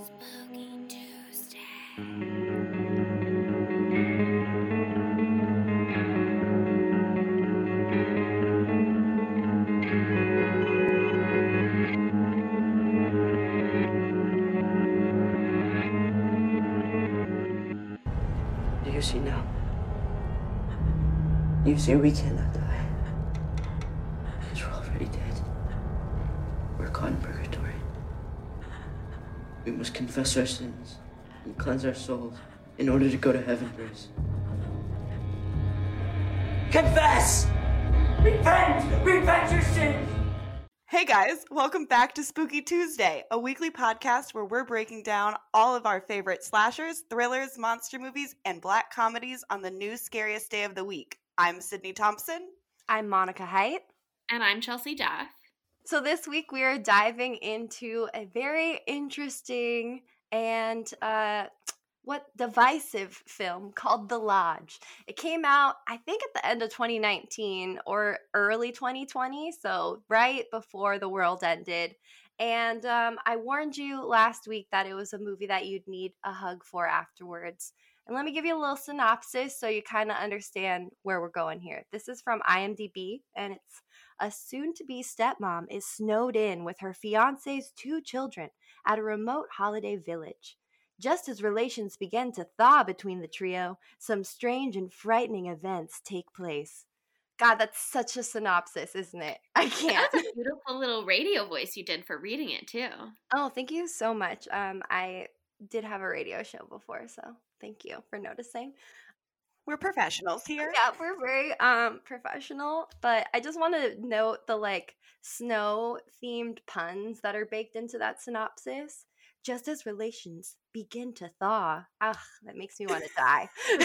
Spooky Tuesday. Do you see now? You see, we cannot die. Because we're already dead. We're caught in purgatory. We must confess our sins and cleanse our souls in order to go to heaven, Bruce. Confess! Repent! Repent your sins! Hey guys, welcome back to Spooky Tuesday, a weekly podcast where we're breaking down all of our favorite slashers, thrillers, monster movies, and black comedies on the new scariest day of the week. I'm Sydney Thompson. I'm Monica Height. And I'm Chelsea Duff. So this week we are diving into a very interesting and divisive film called The Lodge. It came out, I think, at the end of 2019 or early 2020, so right before the world ended. And I warned you last week that it was a movie that you'd need a hug for afterwards. And let me give you a little synopsis so you kind of understand where we're going here. This is from IMDb, and it's: a soon-to-be stepmom is snowed in with her fiancé's 2 children at a remote holiday village. Just as relations begin to thaw between the trio, some strange and frightening events take place. God, that's such a synopsis, isn't it? I can't. That's a beautiful little radio voice you did for reading it, too. Oh, thank you so much. I did have a radio show before, so thank you for noticing. We're professionals here. Yeah, we're very professional, but I just want to note the snow-themed puns that are baked into that synopsis. Just as relations begin to thaw. Ugh, that makes me want to die.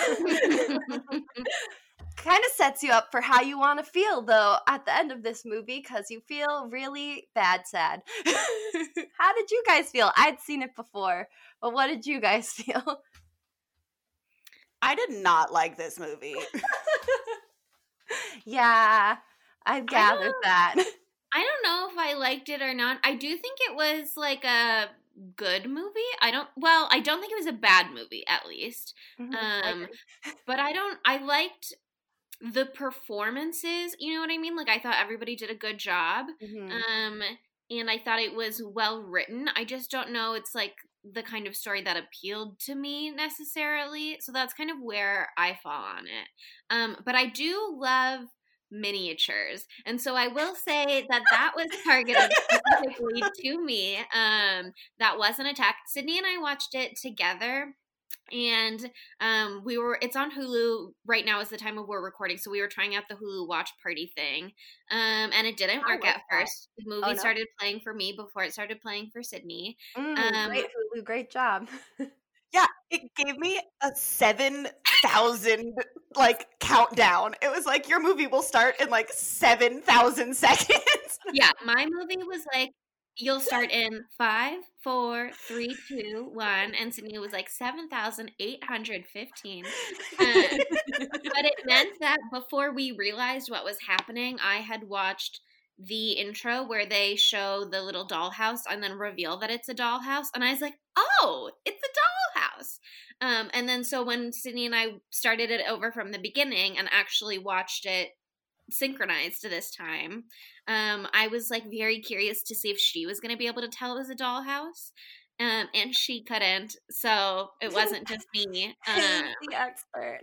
Kind of sets you up for how you want to feel, though, at the end of this movie, because you feel really sad. How did you guys feel? I'd seen it before, but what did you guys feel? I did not like this movie. Yeah, I gathered that. I don't know if I liked it or not. I do think it was like a good movie. I don't think it was a bad movie, at least. Mm-hmm. But I liked the performances, you know what I mean? Like, I thought everybody did a good job. Mm-hmm. And I thought it was well written. I just don't know, it's like the kind of story that appealed to me necessarily. So that's kind of where I fall on it. But I do love miniatures, and so I will say that was targeted specifically to me. That was an attack. Sydney and I watched it together, and it's on Hulu right now is the time of we're recording, so we were trying out the Hulu watch party thing, and it didn't work at first. The movie started playing for me before it started playing for Sydney. Great Hulu, great job. Yeah, it gave me a 7,000 countdown. It was like, your movie will start in 7,000 seconds. Yeah, my movie was like, you'll start in 5, 4, 3, 2, 1, and Sydney was like 7,815. But it meant that before we realized what was happening, I had watched the intro where they show the little dollhouse and then reveal that it's a dollhouse, and I was like, oh, it's a dollhouse. And then so when Sydney and I started it over from the beginning and actually watched it synchronized to this time, I was like very curious to see if she was going to be able to tell it was a dollhouse, and she couldn't, so it wasn't just me. The expert.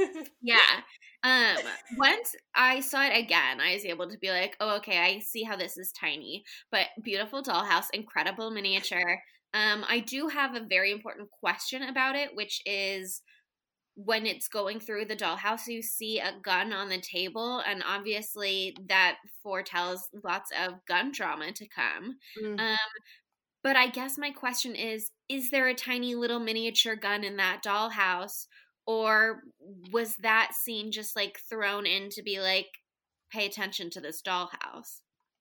Yeah. Once I saw it again, I was able to be like, oh, okay, I see how this is tiny, but beautiful dollhouse, incredible miniature. I do have a very important question about it, which is, when it's going through the dollhouse, you see a gun on the table, and obviously that foretells lots of gun drama to come. But I guess my question is there a tiny little miniature gun in that dollhouse, or was that scene just thrown in to be like, pay attention to this dollhouse?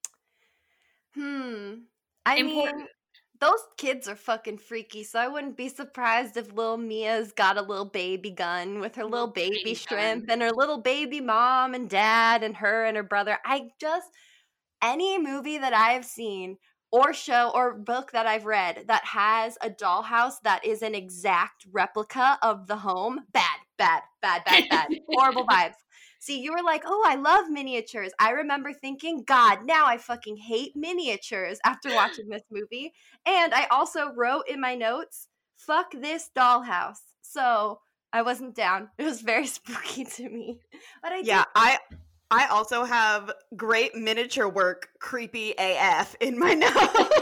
I mean, those kids are fucking freaky, so I wouldn't be surprised if little Mia's got a little baby gun with her little baby shrimp and her little baby mom and dad and her and her brother. Any movie that I've seen or show or book that I've read that has a dollhouse that is an exact replica of the home. Bad. Horrible vibes. See, you were like, oh, I love miniatures. I remember thinking, God, now I fucking hate miniatures after watching this movie. And I also wrote in my notes, fuck this dollhouse. So I wasn't down. It was very spooky to me. But I also have great miniature work, creepy AF in my notes.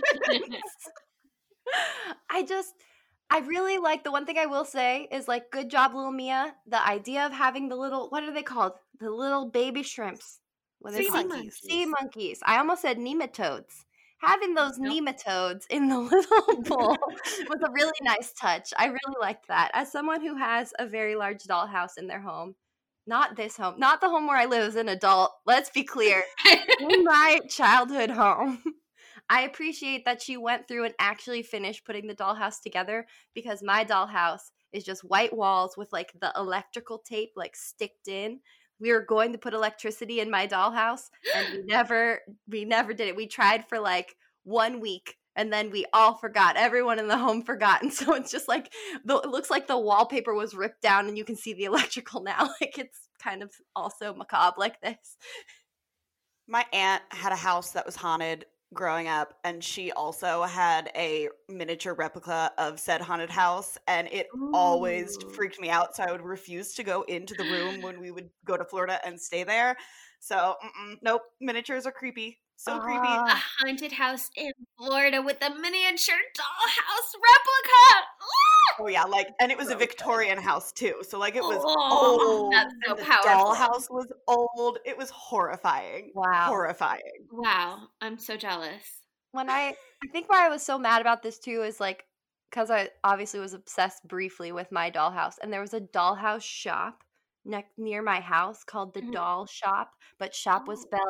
I really like, the one thing I will say is, like, good job, little Mia. The idea of having the little, what are they called? The little baby shrimps. What are they Sea called? monkeys. Sea monkeys. I almost said nematodes. Having those nematodes in the little bowl was a really nice touch. I really liked that. As someone who has a very large dollhouse in their home, not this home, not the home where I live as an adult, let's be clear, in my childhood home, I appreciate that she went through and actually finished putting the dollhouse together, because my dollhouse is just white walls with like the electrical tape like sticked in. We were going to put electricity in my dollhouse and we never did it. We tried for like 1 week and then we all forgot. Everyone in the home forgot. And so it's just like, it looks like the wallpaper was ripped down and you can see the electrical now. Like, it's kind of also macabre like this. My aunt had a house that was haunted growing up, and she also had a miniature replica of said haunted house, and it always freaked me out, so I would refuse to go into the room when we would go to Florida and stay there. So nope, miniatures are creepy. So creepy. A haunted house in Florida with a miniature dollhouse replica. Oh yeah, like, and it was a Victorian house too, so like it was old. That's so and the powerful. dollhouse was old. It was horrifying. Wow. Horrifying. Wow, I'm so jealous. When I think why I was so mad about this too is like, because I obviously was obsessed briefly with my dollhouse, and there was a dollhouse shop near my house called the Doll Shop, but shop was spelled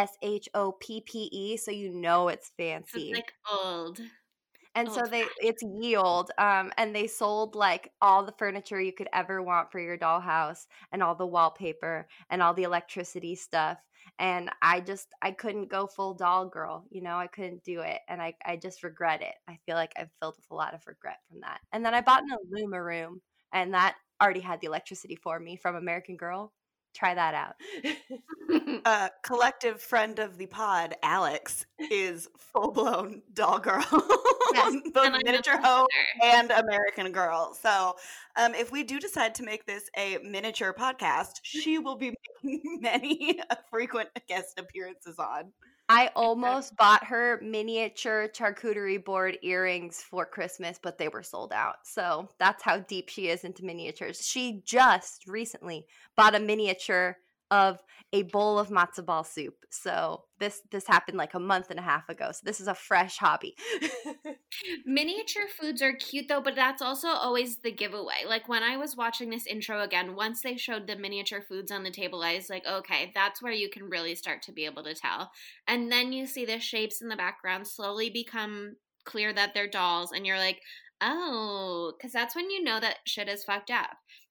SHOPPE, so you know it's fancy. It's like old. And so it's ye old, and they sold like all the furniture you could ever want for your dollhouse, and all the wallpaper, and all the electricity stuff. And I couldn't go full doll girl, you know, I couldn't do it. And I just regret it. I feel like I'm filled with a lot of regret from that. And then I bought an Illuma room, and that already had the electricity for me from American Girl. Try that out. A collective friend of the pod, Alex, is full-blown doll girl. Yes. Both miniature hoe and American Girl. So if we do decide to make this a miniature podcast, she will be making many frequent guest appearances on. I almost bought her miniature charcuterie board earrings for Christmas, but they were sold out. So that's how deep she is into miniatures. She just recently bought a miniature of a bowl of matzo ball soup. So this happened like a month and a half ago. So this is a fresh hobby. Miniature foods are cute though, but that's also always the giveaway. Like when I was watching this intro again, once they showed the miniature foods on the table, I was like, okay, that's where you can really start to be able to tell. And then you see the shapes in the background slowly become clear that they're dolls, and you're like, oh, because that's when you know that shit is fucked up.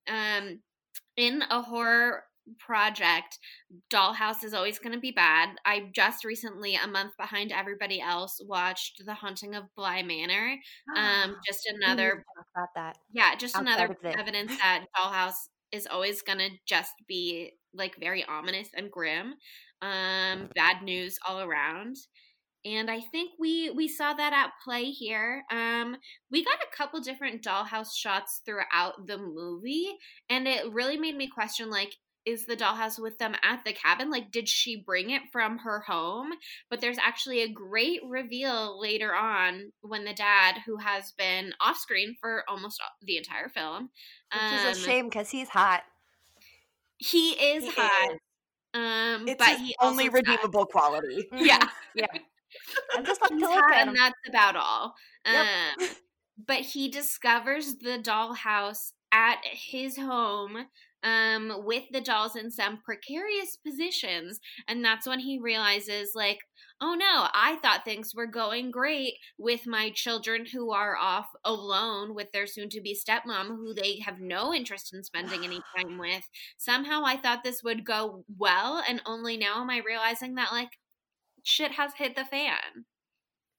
In a horror project, Dollhouse is always going to be bad. I just recently, a month behind everybody else, watched The Haunting of Bly Manor. Just another talk about that. Yeah, just Outside another of this. evidence that Dollhouse is always going to just be like very ominous and grim. Bad news all around. And I think we saw that at play here. We got a couple different dollhouse shots throughout the movie, and it really made me question, like, is the dollhouse with them at the cabin? Like, did she bring it from her home? But there's actually a great reveal later on when the dad, who has been off screen for almost the entire film, which is a shame because he's hot. He is hot. It's but his he only also redeemable quality. Yeah. Yeah. I just like to He's look hot, at him. and that's about all. Yep. But he discovers the dollhouse at his home with the dolls in some precarious positions, and that's when he realizes, like, oh no, I thought things were going great with my children who are off alone with their soon-to-be stepmom, who they have no interest in spending any time with. Somehow I thought this would go well, and only now am I realizing that, like, shit has hit the fan.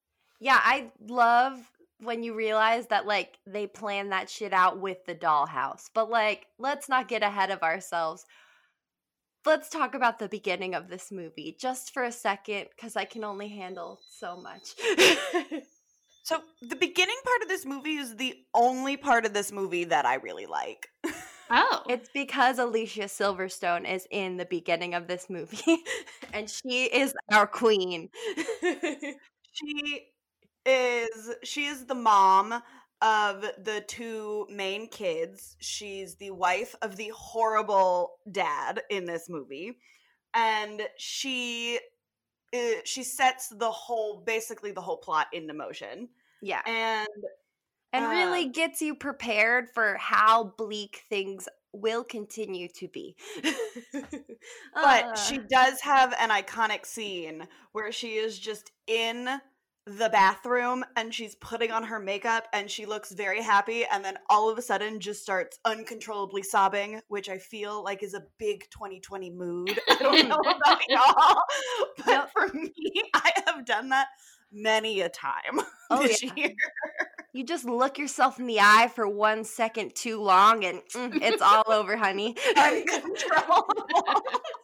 Yeah, I love when you realize that, like, they plan that shit out with the dollhouse. But, like, let's not get ahead of ourselves. Let's talk about the beginning of this movie just for a second, because I can only handle so much. So the beginning part of this movie is the only part of this movie that I really like. Oh. It's because Alicia Silverstone is in the beginning of this movie, and she is our queen. She is the mom of the two main kids. She's the wife of the horrible dad in this movie, and she sets basically the whole plot into motion. Yeah. And really gets you prepared for how bleak things will continue to be. But she does have an iconic scene where she is just in the bathroom and she's putting on her makeup and she looks very happy, and then all of a sudden just starts uncontrollably sobbing, which I feel like is a big 2020 mood. I don't know about y'all, but for me, I have done that many a time this year. You just look yourself in the eye for 1 second too long and it's all over, honey. Uncontrollable.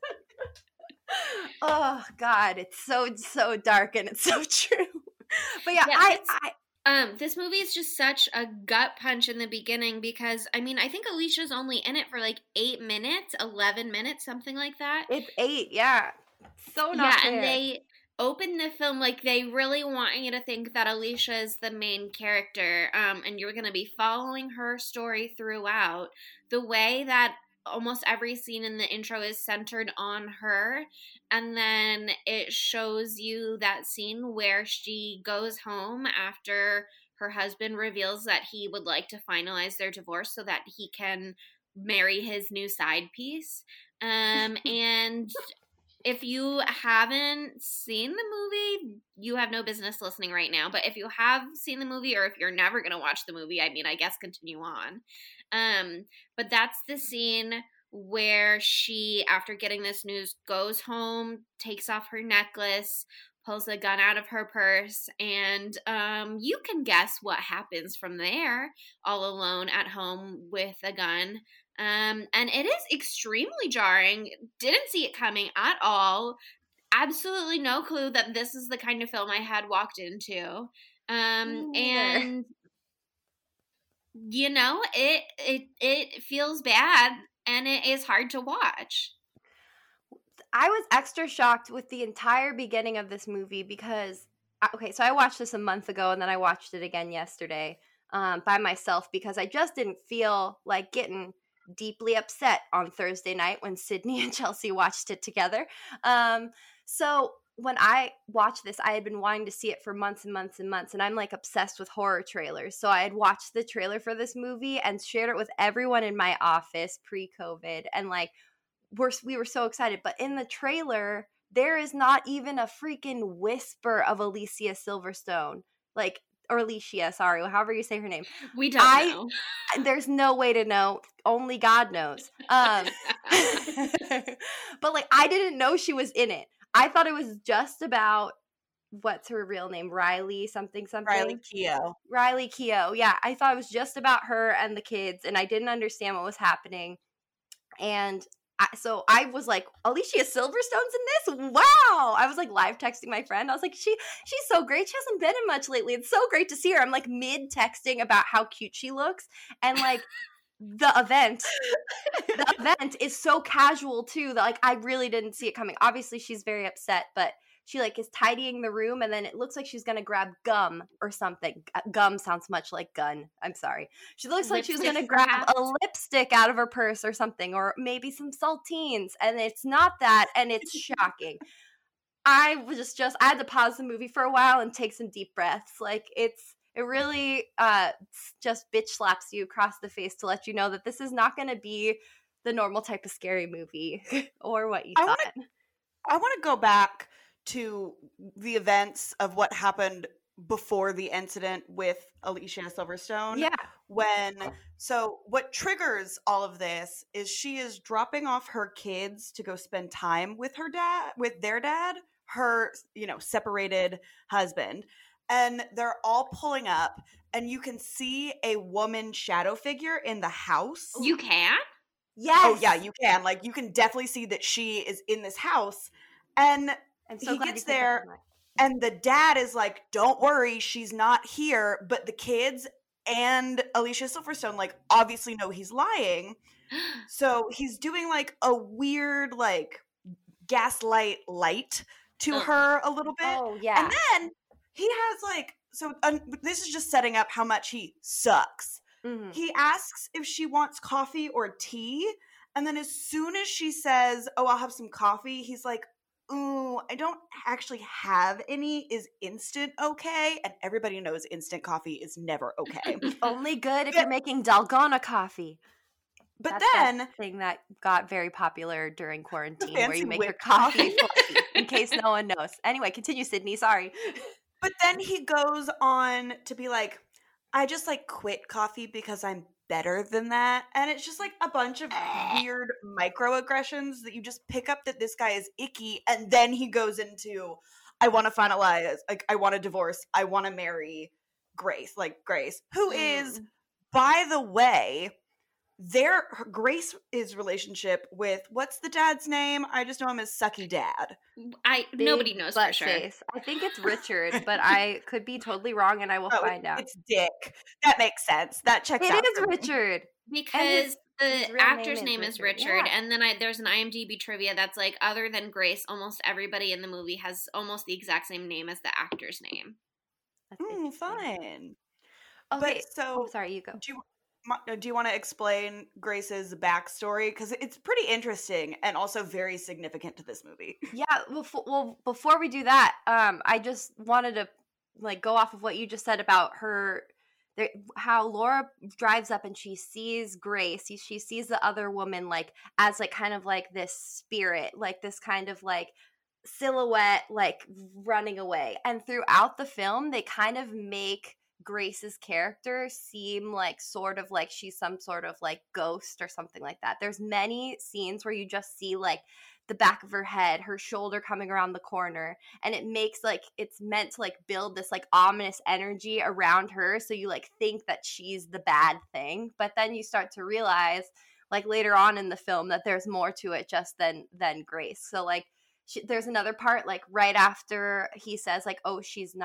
Oh God, it's so dark and it's so true. But this movie is just such a gut punch in the beginning because, I mean, I think Alicia's only in it for like 8 minutes, 11 minutes, something like that. It's 8, yeah. So not fair. And they open the film like they really want you to think that Alicia is the main character, and you're going to be following her story throughout. The way that almost every scene in the intro is centered on her, and then it shows you that scene where she goes home after her husband reveals that he would like to finalize their divorce so that he can marry his new side piece. And if you haven't seen the movie, you have no business listening right now. But if you have seen the movie, or if you're never going to watch the movie, I mean, I guess continue on. But that's the scene where she, after getting this news, goes home, takes off her necklace, pulls a gun out of her purse, and you can guess what happens from there, all alone at home with a gun. And it is extremely jarring. Didn't see it coming at all. Absolutely no clue that this is the kind of film I had walked into. And you know, it feels bad and it is hard to watch. I was extra shocked with the entire beginning of this movie because, so I watched this a month ago and then I watched it again yesterday by myself because I just didn't feel like getting deeply upset on Thursday night when Sydney and Chelsea watched it together. So when I watched this, I had been wanting to see it for months and months and months, and I'm like obsessed with horror trailers. So I had watched the trailer for this movie and shared it with everyone in my office pre-COVID, and like we were so excited. But in the trailer, there is not even a freaking whisper of Alicia Silverstone, or Alicia, sorry, however you say her name. We don't know. There's no way to know. Only God knows. But like, I didn't know she was in it. I thought it was just about, what's her real name? Riley something. Riley Keough. Riley Keough. Yeah, I thought it was just about her and the kids, and I didn't understand what was happening. And so I was like, Alicia Silverstone's in this? Wow! I was like live texting my friend. I was like, she's so great. She hasn't been in much lately. It's so great to see her. I'm like mid texting about how cute she looks, and like the event is so casual too that like I really didn't see it coming. Obviously, she's very upset, but she like is tidying the room, and then it looks like she's gonna grab gum or something. Gum sounds much like gun. I'm sorry. She looks like she was gonna grab a lipstick out of her purse or something, or maybe some saltines, and it's not that, and it's shocking. I was just I had to pause the movie for a while and take some deep breaths. Like it really just bitch slaps you across the face to let you know that this is not going to be the normal type of scary movie or what you thought. I want to go back to the events of what happened before the incident with Alicia Silverstone. Yeah. So what triggers all of this is she is dropping off her kids to go spend time with their dad, her, separated husband. and they're all pulling up, and you can see a woman shadow figure in the house. You can? Yes. Oh yeah, you can. Like, you can definitely see that she is in this house, and I'm so he glad gets you picked up there, on that. and the dad is like, "Don't worry, she's not here." But the kids and Alicia Silverstone, like, obviously know he's lying. So he's doing, like, a weird, like, gaslight light to her a little bit. Oh, yeah. And then he has, like, so this is just setting up how much he sucks. Mhm. He asks if she wants coffee or tea. And then as soon as she says, "Oh, I'll have some coffee," he's like, "Ooh, I don't actually have any. Is instant okay?" And everybody knows instant coffee is never okay. Only good if Yeah. you're making Dalgona coffee. But That's then, that thing that got very popular during quarantine, where fancy you make your whipped coffee coffee. fluffy, in case no one knows. Anyway, continue, Sydney. Sorry. but then he goes on to be like, "I just, like, quit coffee because I'm better than that." And it's just, like, a bunch of weird microaggressions that you just pick up that this guy is icky. And then he goes into, "I want to finalize, like, I want a divorce. I want to marry Grace," who is, by the way, Grace's relationship with, what's the dad's name? I just know him as Sucky Dad. Nobody Big knows butt for sure. face. I think it's Richard, but I could be totally wrong, and I will find out. It's Dick. That makes sense. That checks It out. is for me. Richard. Because his the real actor's name name is is Richard, Richard, yeah. and then there's an IMDb trivia that's like, other than Grace, almost everybody in the movie has almost the exact same name as the actor's name. That's interesting. Fun. Okay. But so, sorry, you go. do you want to explain Grace's backstory? Because it's pretty interesting and also very significant to this movie. Yeah, well, before we do that, I just wanted to, like, go off of what you just said about her, how Laura drives up and she sees Grace. She sees the other woman, like, as, like, kind of like this spirit, like this kind of, like, silhouette, like, running away. And throughout the film, they kind of make Grace's character seem like sort of like she's some sort of, like, ghost or something like that. There's many scenes where you just see, like, the back of her head, her shoulder coming around the corner, and it makes, like, it's meant to, like, build this, like, ominous energy around her, so you, like, think that she's the bad thing. But then you start to realize, like, later on in the film, that there's more to it just than Grace. So, like, there's another part, like, right after he says, like, "Oh,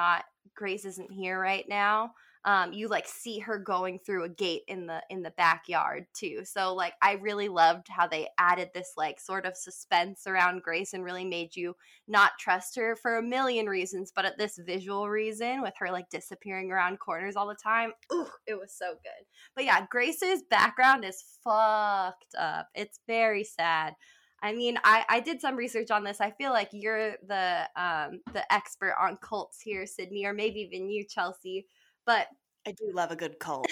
Grace isn't here right now," you, like, see her going through a gate in the backyard too. So, like, I really loved how they added this, like, sort of suspense around Grace and really made you not trust her for a million reasons, but at this visual reason with her, like, disappearing around corners all the time. Ooh, it was so good. But yeah, Grace's background is fucked up. It's very sad. I mean, I did some research on this. I feel like you're the expert on cults here, Sydney, or maybe even you, Chelsea. But I do love a good cult.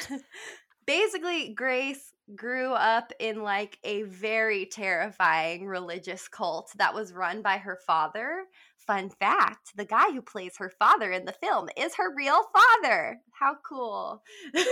basically, Grace grew up in, like, a very terrifying religious cult that was run by her father. Fun fact, the guy who plays her father in the film is her real father. How cool.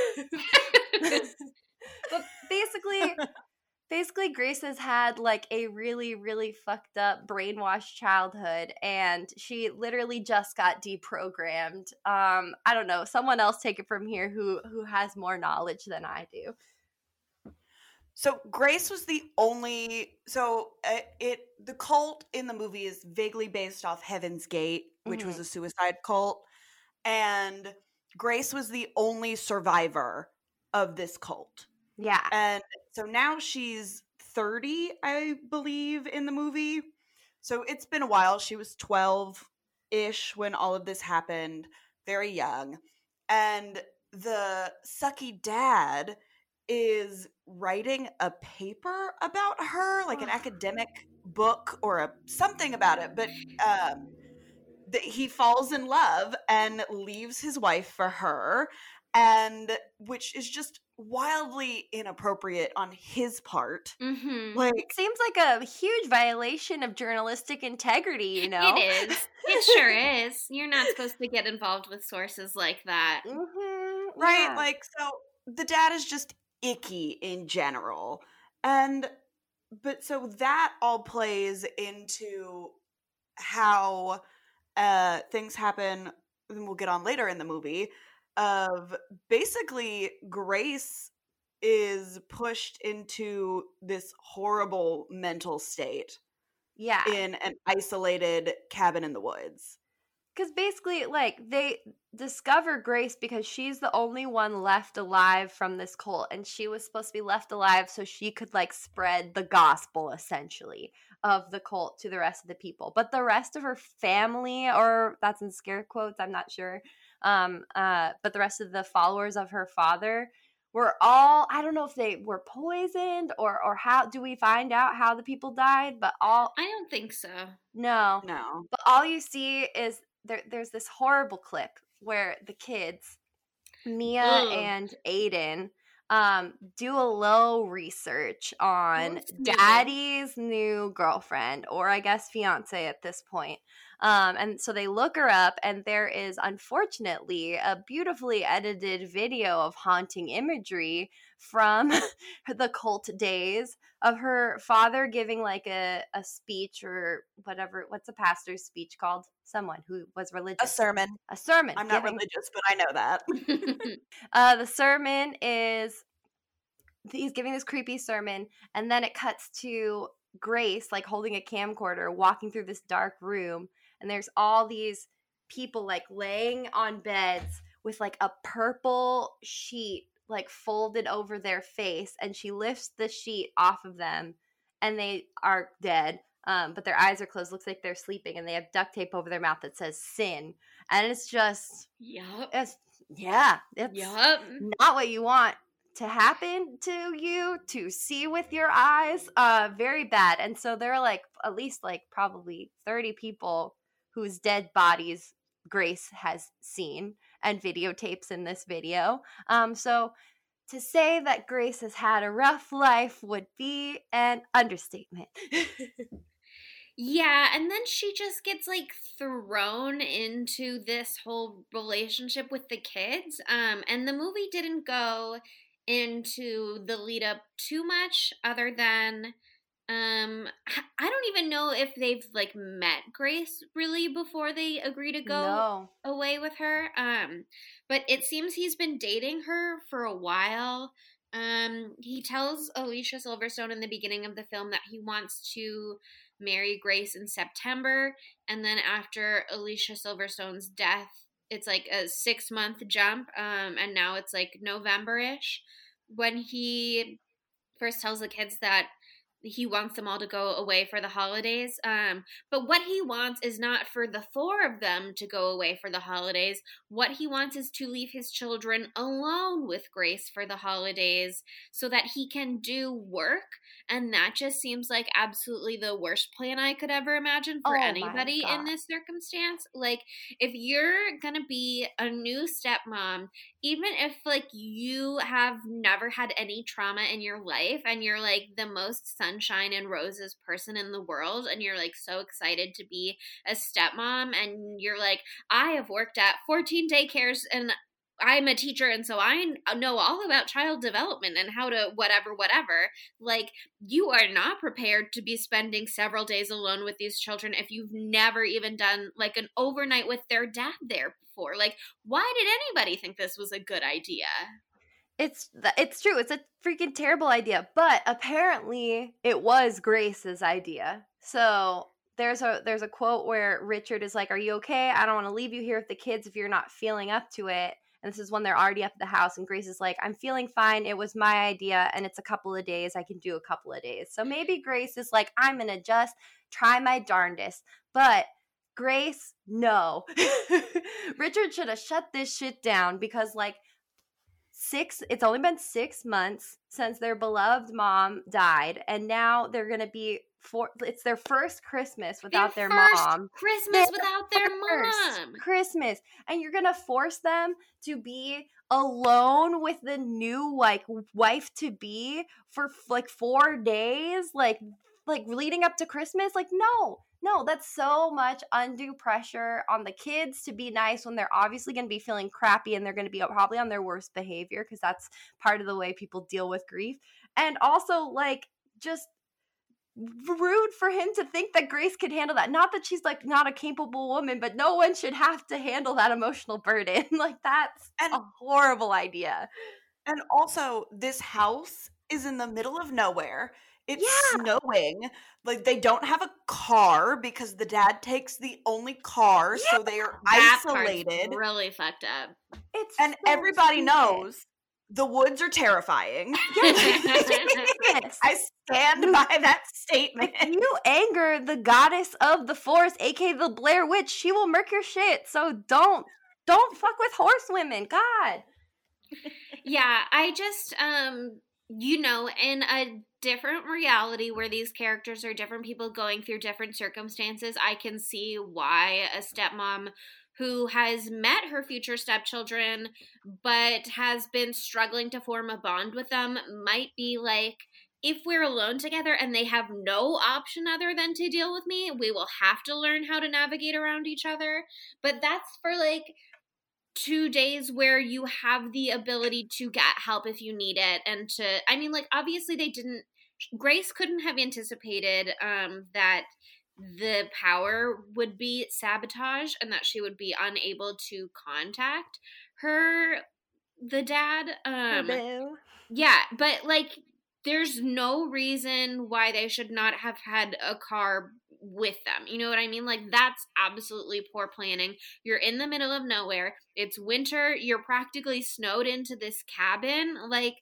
But basically, Grace has had, like, a really, really fucked up, brainwashed childhood, and she literally just got deprogrammed. I don't know. Someone else take it from here who has more knowledge than I do. So Grace was the only. So the cult in the movie is vaguely based off Heaven's Gate, which was a suicide cult, and Grace was the only survivor of this cult. Yeah. And so now she's 30, I believe, in the movie. So it's been a while. She was 12-ish when all of this happened, very young. And the sucky dad is writing a paper about her, like an academic book or something about it. But he falls in love and leaves his wife for her, and which is just wildly inappropriate on his part. Mm-hmm. Like, it seems like a huge violation of journalistic integrity, you know? It is. It sure is. You're not supposed to get involved with sources like that. Mm-hmm. Right? Yeah. Like, so the dad is just icky in general. But so that all plays into how things happen and we'll get on later in the movie, of basically Grace is pushed into this horrible mental state Yeah. in an isolated cabin in the woods. Because basically, like, they discover Grace because she's the only one left alive from this cult, and she was supposed to be left alive so she could, like, spread the gospel, essentially, of the cult to the rest of the people. But the rest of her family, or that's in scare quotes, I'm not sure, but the rest of the followers of her father were all, I don't know if they were poisoned or how, do we find out how the people died? But all, I don't think so. no. No. But all you see is there's this horrible clip where the kids, Mia Ugh. and Aiden, do a little research on What's new? Daddy's new girlfriend, or I guess fiance at this point. And so they look her up, and there is unfortunately a beautifully edited video of haunting imagery from the cult days of her father giving like a speech or whatever. What's a pastor's speech called? Someone who was religious. A sermon. A sermon. I'm not religious, but I know that. The sermon is, he's giving this creepy sermon, and then it cuts to Grace, like, holding a camcorder, walking through this dark room, and there's all these people, like, laying on beds with, like, a purple sheet, like, folded over their face, and she lifts the sheet off of them, and they are dead. But their eyes are closed. Looks like they're sleeping, and they have duct tape over their mouth that says sin. And it's just, Yup. it's Yup. not what you want to happen to you, to see with your eyes. Very bad. And so there are like at least like probably 30 people whose dead bodies Grace has seen and videotapes in this video. So to say that Grace has had a rough life would be an understatement. Yeah, and then she just gets like thrown into this whole relationship with the kids. And the movie didn't go into the lead up too much other than I don't even know if they've like met Grace really before they agree to go away with her. But it seems he's been dating her for a while. He tells Alicia Silverstone in the beginning of the film that he wants to marry Grace in September, and then after Alicia Silverstone's death, it's like a 6-month jump, and now it's like November-ish when he first tells the kids that he wants them all to go away for the holidays. But what he wants is not for the 4 of them to go away for the holidays. What he wants is to leave his children alone with Grace for the holidays so that he can do work. And that just seems like absolutely the worst plan I could ever imagine for anybody in this circumstance. Like, if you're gonna be a new stepmom, even if like you have never had any trauma in your life and you're like the most sunshine and roses person in the world, and you're like so excited to be a stepmom, and you're like, I have worked at 14 daycares and I'm a teacher, and so I know all about child development and how to whatever. Like, you are not prepared to be spending several days alone with these children if you've never even done like an overnight with their dad there before. Like, why did anybody think this was a good idea? It's true. It's a freaking terrible idea, but apparently it was Grace's idea. So there's a quote where Richard is like, "Are you okay? I don't want to leave you here with the kids if you're not feeling up to it." And this is when they're already up at the house, and Grace is like, "I'm feeling fine. It was my idea, and it's a couple of days. I can do a couple of days." So maybe Grace is like, "I'm gonna just try my darndest." But Grace, no. Richard should have shut this shit down, because like it's only been 6 months since their beloved mom died, and now they're gonna be it's their first Christmas without their mom. Christmas without their mom. Christmas. And you're gonna force them to be alone with the new like wife to be for like 4 days, like leading up to Christmas. Like, no, that's so much undue pressure on the kids to be nice when they're obviously going to be feeling crappy, and they're going to be probably on their worst behavior, because that's part of the way people deal with grief. And also, like, just rude for him to think that Grace could handle that. Not that she's like not a capable woman, but no one should have to handle that emotional burden. Like that's a horrible idea. And also, this house is in the middle of nowhere. It's snowing. Like, they don't have a car because the dad takes the only car, so they are isolated. Part's really fucked up. And so everybody knows the woods are terrifying. Yes. I stand by that statement. If you anger the goddess of the forest, aka the Blair Witch, she will murk your shit. So don't fuck with horsewomen. God. Yeah, I just in a different reality where these characters are different people going through different circumstances, I can see why a stepmom who has met her future stepchildren but has been struggling to form a bond with them might be like, if we're alone together and they have no option other than to deal with me, we will have to learn how to navigate around each other. But that's for like 2 days where you have the ability to get help if you need it. And obviously Grace couldn't have anticipated that the power would be sabotaged and that she would be unable to contact the dad. Yeah, but like, there's no reason why they should not have had a car with them. You know what I mean? Like, that's absolutely poor planning. You're in the middle of nowhere. It's winter. You're practically snowed into this cabin. Like,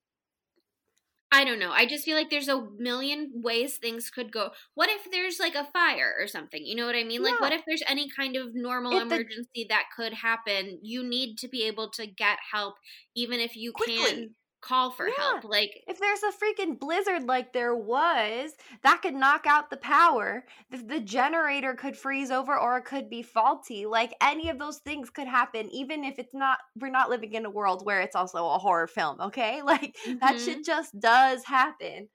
I don't know. I just feel like there's a million ways things could go. What if there's like a fire or something? You know what I mean? Like, what if there's any kind of normal emergency that could happen? You need to be able to get help even if you can't call for help. Like, if there's a freaking blizzard like there was, that could knock out the power. The generator could freeze over or it could be faulty. Like, any of those things could happen, even if we're not living in a world where it's also a horror film, okay? Like, that shit just does happen.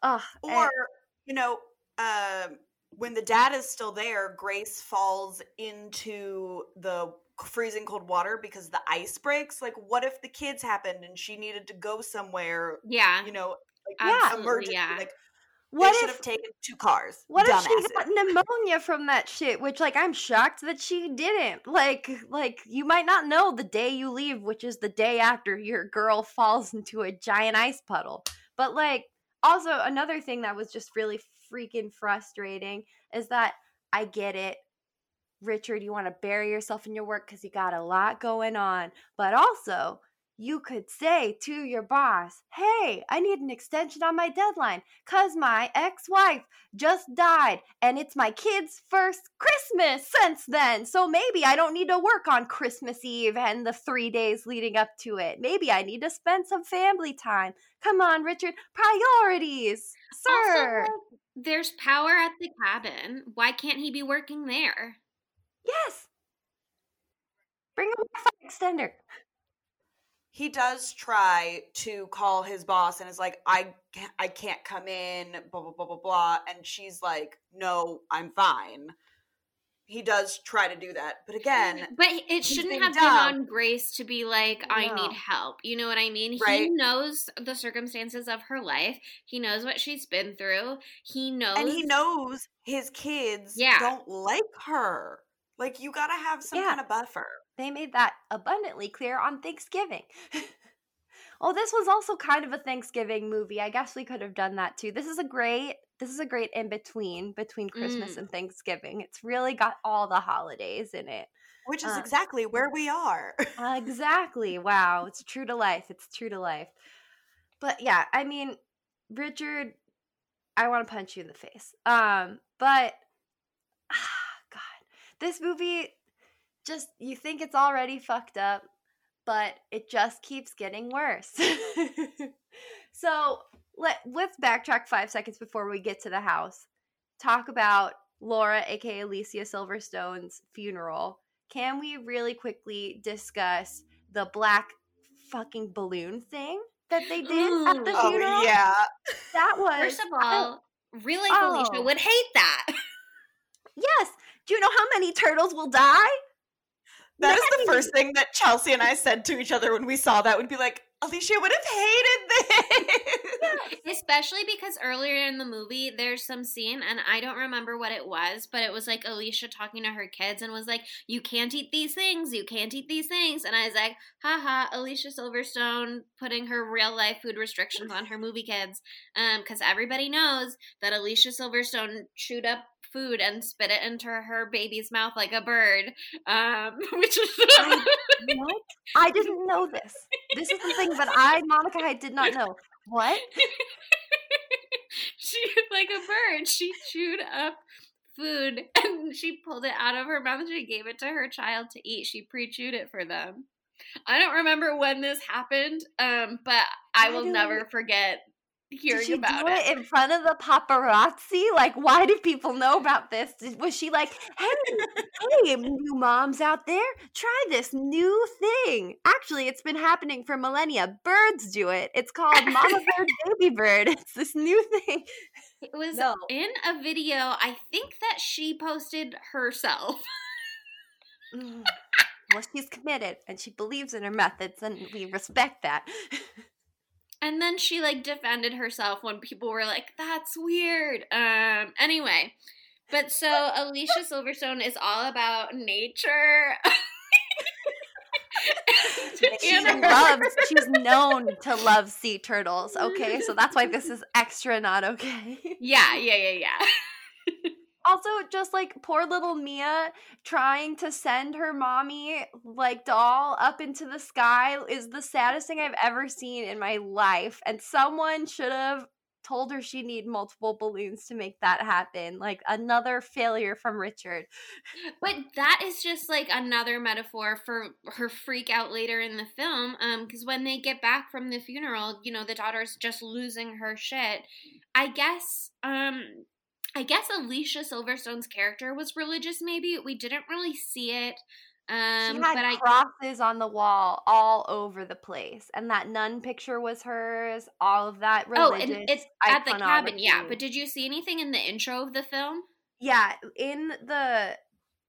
When the dad is still there, Grace falls into the freezing cold water because the ice breaks. Like, what if the kids happened and she needed to go somewhere? Yeah. Emergency. Yeah. Like, what they should have taken 2 cars. What if she got pneumonia from that shit? Which, like, I'm shocked that she didn't. Like, you might not know the day you leave, which is the day after your girl falls into a giant ice puddle. But, like, also another thing that was just really freaking frustrating is that I get it. Richard, you want to bury yourself in your work because you got a lot going on. But also, you could say to your boss, hey, I need an extension on my deadline because my ex-wife just died and it's my kid's first Christmas since then. So maybe I don't need to work on Christmas Eve and the 3 days leading up to it. Maybe I need to spend some family time. Come on, Richard. Priorities, sir. Also, there's power at the cabin. Why can't he be working there? Yes. Bring a Wi-Fi extender. He does try to call his boss and is like, I can't come in, blah, blah, blah, blah, blah. And she's like, no, I'm fine. He does try to do that. But again. But it shouldn't have been on Grace to be like, I need help. You know what I mean? Right. He knows the circumstances of her life. He knows what she's been through. He knows. And he knows his kids don't like her. Like, you gotta have some kind of buffer. They made that abundantly clear on Thanksgiving. Oh, this was also kind of a Thanksgiving movie. I guess we could have done that too. This is a great in-between Christmas and Thanksgiving. It's really got all the holidays in it. Which is exactly where we are. Exactly. Wow. It's true to life. But yeah, I mean, Richard, I want to punch you in the face. But this movie, just, you think it's already fucked up, but it just keeps getting worse. So let's backtrack 5 seconds before we get to the house. Talk about Laura, aka Alicia Silverstone's funeral. Can we really quickly discuss the black fucking balloon thing that they did at the funeral? Oh, yeah. That was... First of all, real life Alicia would hate that. Yes. Do you know how many turtles will die? That is the first thing that Chelsea and I said to each other when we saw that. Would be like, Alicia would have hated this. Yes. Especially because earlier in the movie, there's some scene, and I don't remember what it was, but it was like Alicia talking to her kids and was like, you can't eat these things, you can't eat these things. And I was like, haha, Alicia Silverstone putting her real life food restrictions on her movie kids. Because everybody knows that Alicia Silverstone chewed up food and spit it into her baby's mouth like a bird. Which is. What? I didn't know this. This is something that Monica, I did not know. What? She, like a bird, she chewed up food and she pulled it out of her mouth and she gave it to her child to eat. She pre-chewed it for them. I don't remember when this happened, but I will never forget hearing about it. Did she do it in front of the paparazzi? Like, why do people know about this? Was she like, hey, new moms out there, try this new thing. Actually, it's been happening for millennia. Birds do it. It's called Mama Bird, Baby Bird. It's this new thing. It was in a video, I think that she posted herself. Well, she's committed and she believes in her methods, and we respect that. And then she, like, defended herself when people were like, that's weird. Anyway. But so Alicia Silverstone is all about nature. She's known to love sea turtles, okay? So that's why this is extra not okay. Yeah. Also, just like poor little Mia trying to send her mommy like doll up into the sky is the saddest thing I've ever seen in my life. And someone should have told her she'd need multiple balloons to make that happen. Like another failure from Richard. But that is just like another metaphor for her freak out later in the film. Because when they get back from the funeral, you know, the daughter's just losing her shit. I guess Alicia Silverstone's character was religious, maybe. We didn't really see it. She had crosses on the wall all over the place. And that nun picture was hers. All of that religious. Oh, and it's at the cabin, yeah. But did you see anything in the intro of the film? Yeah, I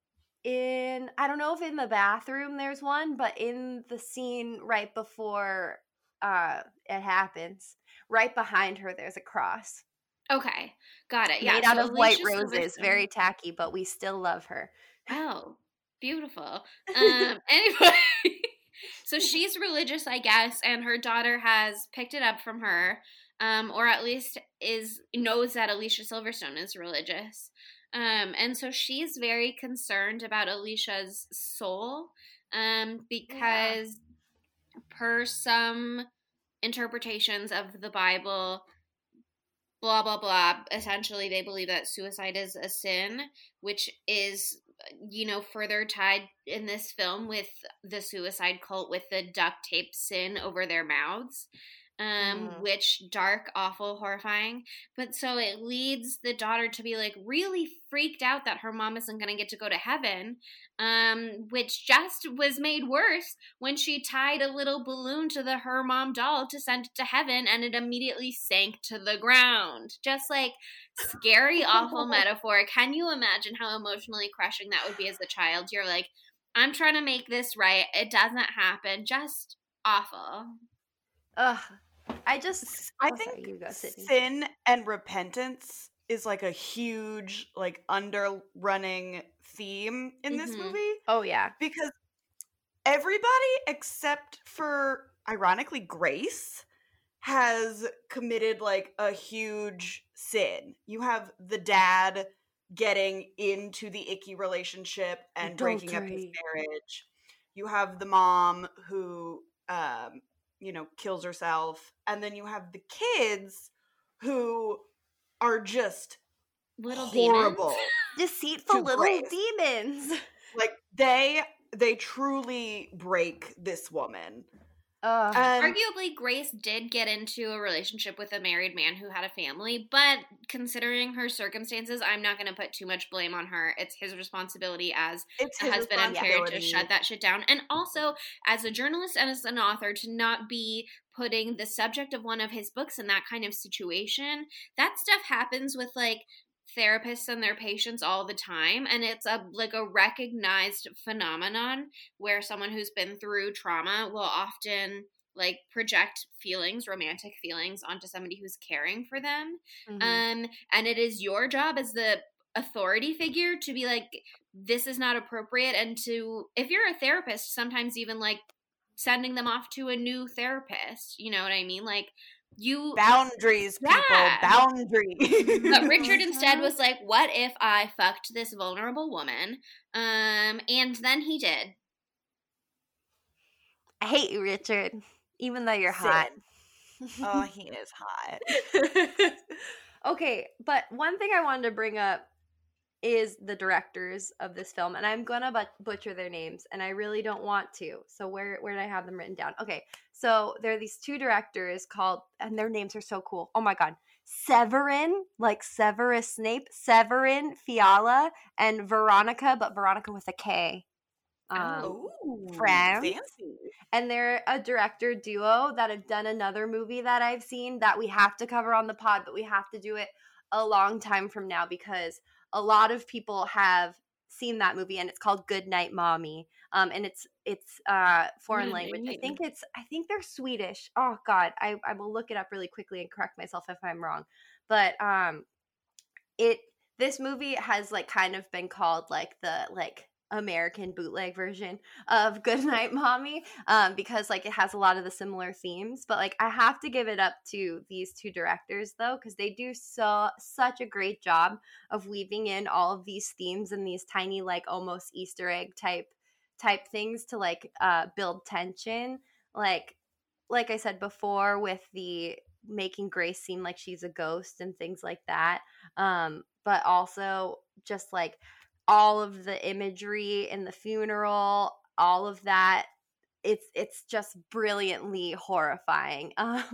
don't know if in the bathroom there's one, but in the scene right before it happens, right behind her, there's a cross. Okay, got it. Yeah, made out of white roses, very tacky, but we still love her. Oh, beautiful. Anyway, so she's religious, I guess, and her daughter has picked it up from her, or at least knows that Alicia Silverstone is religious. And so she's very concerned about Alicia's soul, because per some interpretations of the Bible, blah, blah, blah. Essentially, they believe that suicide is a sin, which is, you know, further tied in this film with the suicide cult with the duct tape sin over their mouths, which dark, awful, horrifying. But so it leads the daughter to be like really freaked out that her mom isn't going to get to go to heaven, which just was made worse when she tied a little balloon to her mom doll to send it to heaven, and it immediately sank to the ground. Just like scary, awful metaphor. Can you imagine how emotionally crushing that would be as a child? You're like, I'm trying to make this right. It doesn't happen. Just awful. Ugh. I think sin and repentance is like a huge, like, underrunning theme in this movie. Oh, yeah. Because everybody except for, ironically, Grace has committed, like, a huge sin. You have the dad getting into the icky relationship and breaking up his marriage. You have the mom who, you know, kills herself. And then you have the kids who are just little horrible. Demons. Deceitful little demons. Like, they truly break this woman. Arguably, Grace did get into a relationship with a married man who had a family, but considering her circumstances, I'm not going to put too much blame on her. It's his responsibility as a husband and parent to shut that shit down. And also, as a journalist and as an author, to not be putting the subject of one of his books in that kind of situation. That stuff happens with, like, therapists and their patients all the time, and it's a recognized phenomenon where someone who's been through trauma will often like project feelings, romantic feelings onto somebody who's caring for them. Mm-hmm. And it is your job as the authority figure to be like, this is not appropriate. And to, if you're a therapist, sometimes even like sending them off to a new therapist, you know what I mean? Like you Boundaries, people, Yeah. boundaries. But Richard instead was like, what if I fucked this vulnerable woman? And then he did. I hate you, Richard, even though you're hot. Oh, he is hot. Okay, but one thing I wanted to bring up is the directors of this film, and I'm gonna butcher their names, and I really don't want to. So where did I have them written down? Okay, so there are these two directors called, and their names are so cool. Oh my god, Severin, like Severus Snape, Severin Fiala, and Veronica, but Veronica with a K. France. Fancy. And they're a director duo that have done another movie that I've seen that we have to cover on the pod, but we have to do it a long time from now because a lot of people have seen that movie, and it's called Goodnight Mommy. And it's foreign language. I think they're Swedish. Oh God, I will look it up really quickly and correct myself if I'm wrong. But this movie has like kind of been called like the American bootleg version of Goodnight Mommy, because like it has a lot of the similar themes. But like I have to give it up to these two directors though, because they do such a great job of weaving in all of these themes and these tiny like almost Easter egg type things to like build tension. Like I said before, with the making Grace seem like she's a ghost and things like that, but also just like all of the imagery in the funeral, all of that, it's just brilliantly horrifying.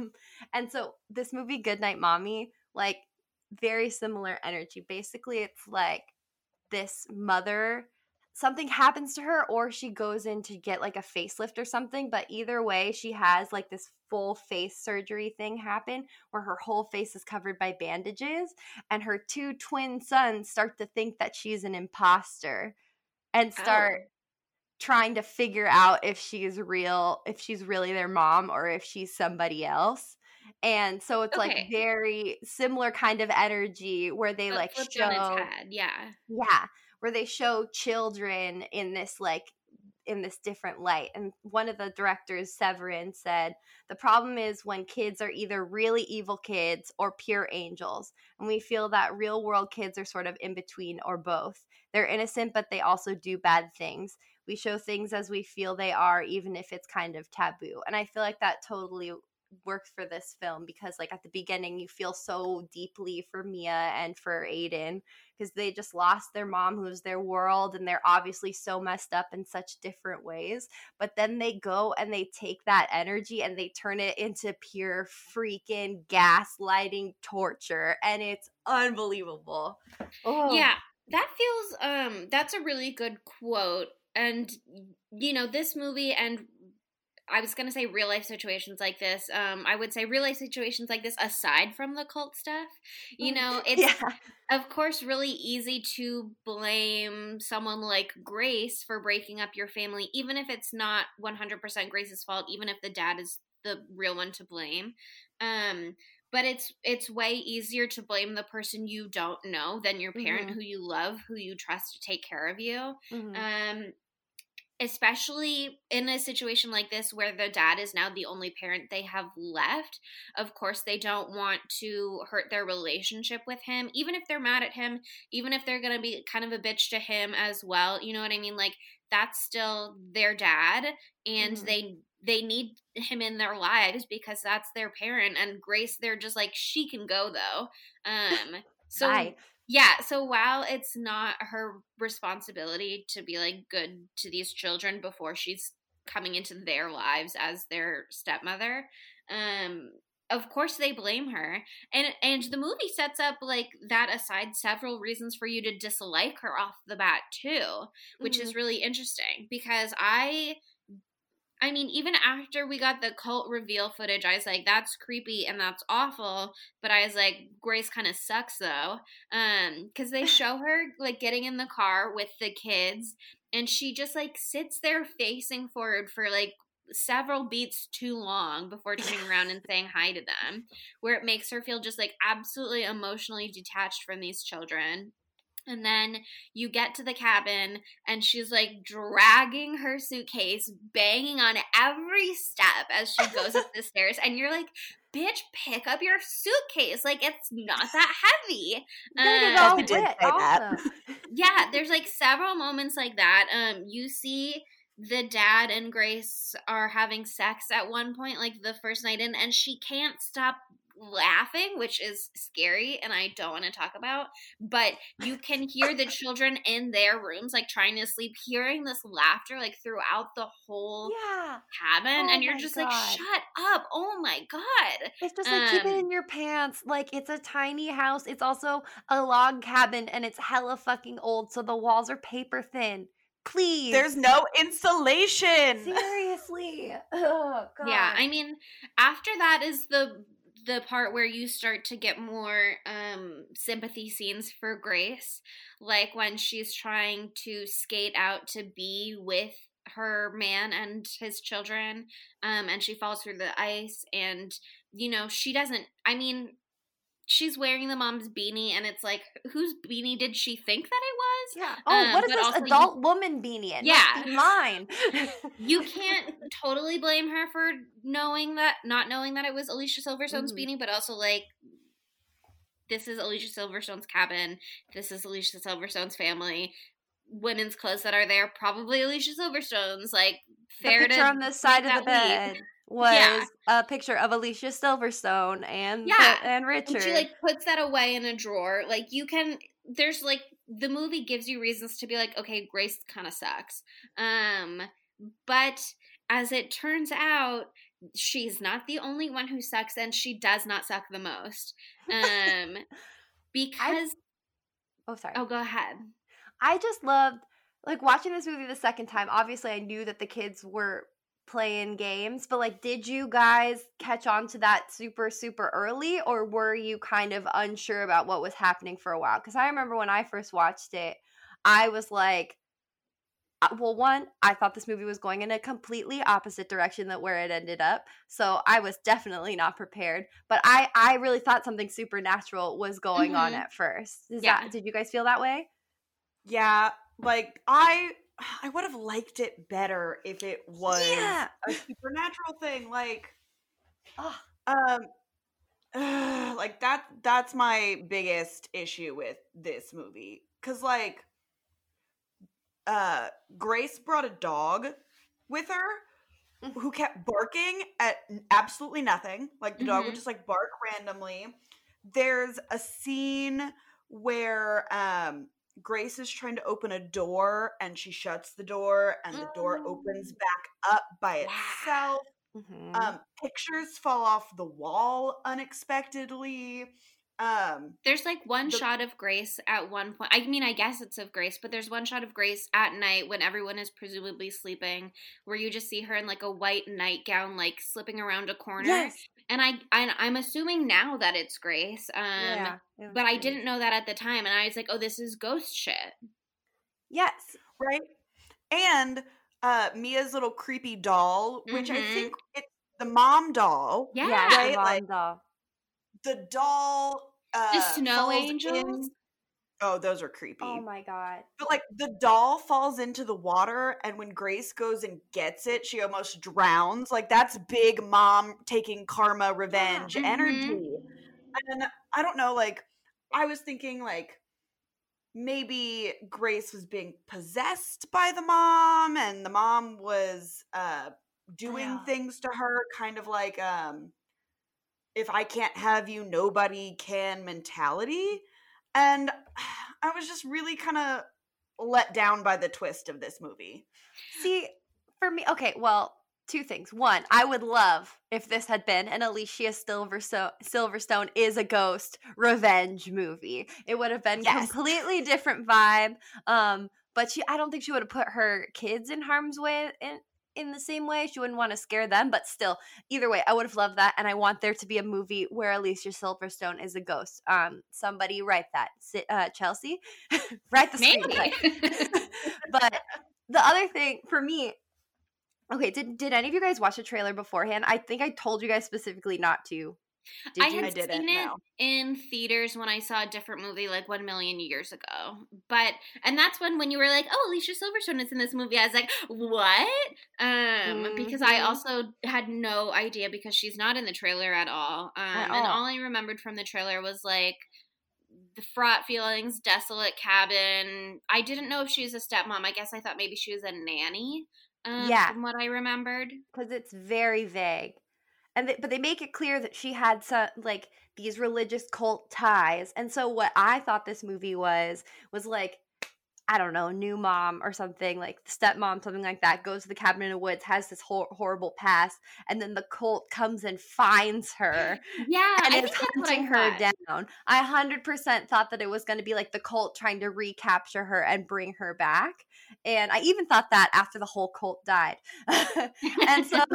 And so this movie Goodnight Mommy, like very similar energy. Basically, it's like this mother, something happens to her or she goes in to get like a facelift or something, but either way she has like this full face surgery thing happen where her whole face is covered by bandages, and her two twin sons start to think that she's an imposter and start trying to figure out if she's really their mom or if she's somebody else. And so it's like very similar kind of energy where they like show on its head. Yeah, where they show children in this different light. And one of the directors, Severin, said, the problem is when kids are either really evil kids or pure angels. And we feel that real world kids are sort of in between or both. They're innocent, but they also do bad things. We show things as we feel they are, even if it's kind of taboo. And I feel like that totally works for this film because like at the beginning you feel so deeply for Mia and for Aiden because they just lost their mom who's their world, and they're obviously so messed up in such different ways. But then they go and they take that energy and they turn it into pure freaking gaslighting torture, and it's unbelievable. Yeah, that feels that's a really good quote. And you know, this movie, and I was going to say real life situations like this. I would say real life situations like this, aside from the cult stuff, you know, it's of course really easy to blame someone like Grace for breaking up your family, even if it's not 100% Grace's fault, even if the dad is the real one to blame. But it's way easier to blame the person you don't know than your parent who you love, who you trust to take care of you. Especially in a situation like this where the dad is now the only parent they have left. Of course, they don't want to hurt their relationship with him, even if they're mad at him, even if they're going to be kind of a bitch to him as well. You know what I mean? Like, that's still their dad, and they need him in their lives because that's their parent. And Grace, they're just like, she can go though. So Bye. Yeah, so while it's not her responsibility to be like good to these children before she's coming into their lives as their stepmother, of course they blame her. And the movie sets up like that aside several reasons for you to dislike her off the bat too, which is really interesting because I mean, even after we got the cult reveal footage, I was like, that's creepy and that's awful. But I was like, Grace kind of sucks though. Because they show her like getting in the car with the kids, and she just like sits there facing forward for like several beats too long before turning around and saying hi to them, where it makes her feel just like absolutely emotionally detached from these children. And then you get to the cabin and she's like dragging her suitcase, banging on every step as she goes up the stairs. And you're like, bitch, pick up your suitcase. Like, it's not that heavy. Jesse did say that. Yeah, there's like several moments like that. You see the dad and Grace are having sex at one point, like the first night in, and she can't stop laughing, which is scary and I don't want to talk about, but you can hear the children in their rooms like trying to sleep, hearing this laughter like throughout the whole cabin, and you're just like, shut up, oh my god. It's just like, keep it in your pants. Like, it's a tiny house. It's also a log cabin and it's hella fucking old, so the walls are paper thin. Please. There's no insulation. Seriously. Oh god. Yeah, I mean, after that is the part where you start to get more sympathy scenes for Grace, like when she's trying to skate out to be with her man and his children, and she falls through the ice, and you know, she doesn't, I mean, she's wearing the mom's beanie, and it's like, whose beanie did she think that it was? Yeah. Oh, what is this adult woman beanie? It must be mine. You can't totally blame her for not knowing that it was Alicia Silverstone's beanie, but also like, this is Alicia Silverstone's cabin. This is Alicia Silverstone's family. Women's clothes that are there, probably Alicia Silverstone's. Like, fair the picture to on the side of the bed was a picture of Alicia Silverstone and Richard. And she like puts that away in a drawer. Like, you can, there's like, the movie gives you reasons to be like, okay, Grace kind of sucks. But as it turns out, she's not the only one who sucks, and she does not suck the most. Because Oh, go ahead. I just loved, like, watching this movie the second time. Obviously, I knew that the kids were playing games, but like, did you guys catch on to that super, super early, or were you kind of unsure about what was happening for a while? Because I remember when I first watched it, I was like, well, one, I thought this movie was going in a completely opposite direction than where it ended up, so I was definitely not prepared. But I really thought something supernatural was going on at first. Did you guys feel that way? Yeah, like I would have liked it better if it was a supernatural thing. Like, like that's my biggest issue with this movie. 'Cause like, Grace brought a dog with her who kept barking at absolutely nothing. Like, the dog would just like bark randomly. There's a scene where Grace is trying to open a door and she shuts the door and the door opens back up by itself. Pictures fall off the wall unexpectedly. There's like one shot of Grace at one point. I mean, I guess it's of Grace, but there's one shot of Grace at night when everyone is presumably sleeping, where you just see her in like a white nightgown, like slipping around a corner. Yes. And I'm assuming now that it's Grace. But I didn't know that at the time, and I was like, oh, this is ghost shit. Yes. Right? And Mia's little creepy doll, which I think it's the mom doll. Yeah. Right? The mom like, doll. The doll the snow angels. Oh, those are creepy. Oh my god. But like, the doll falls into the water, and when Grace goes and gets it, she almost drowns. Like, that's big mom taking karma revenge energy. And I don't know, like, I was thinking like maybe Grace was being possessed by the mom, and the mom was doing things to her, kind of like if I can't have you, nobody can mentality. And I was just really kind of let down by the twist of this movie. See, for me, okay, well, two things. One, I would love if this had been an Alicia Silverstone is a ghost revenge movie. It would have been completely different vibe. But I don't think she would have put her kids in harm's way in the same way. She wouldn't want to scare them, but still, either way, I would have loved that. And I want there to be a movie where Alicia Silverstone is a ghost. Somebody write that. Chelsea, write the screenplay. But the other thing for me, Okay, did any of you guys watch the trailer beforehand? I think I told you guys specifically not to. Did I you? had seen it in theaters when I saw a different movie like 1,000,000 years ago. And that's when you were like, oh, Alicia Silverstone is in this movie. I was like, what? Because I also had no idea because she's not in the trailer at all. And all I remembered from the trailer was like the fraught feelings, desolate cabin. I didn't know if she was a stepmom. I guess I thought maybe she was a nanny. From what I remembered. Because it's very vague. But they make it clear that she had some, like, these religious cult ties. And so what I thought this movie was like, I don't know, new mom or something, like stepmom, something like that, goes to the cabin in the woods, has this horrible past, and then the cult comes and finds her. Yeah, and I is hunting her down. I 100% thought that it was going to be like the cult trying to recapture her and bring her back. And I even thought that after the whole cult died. And so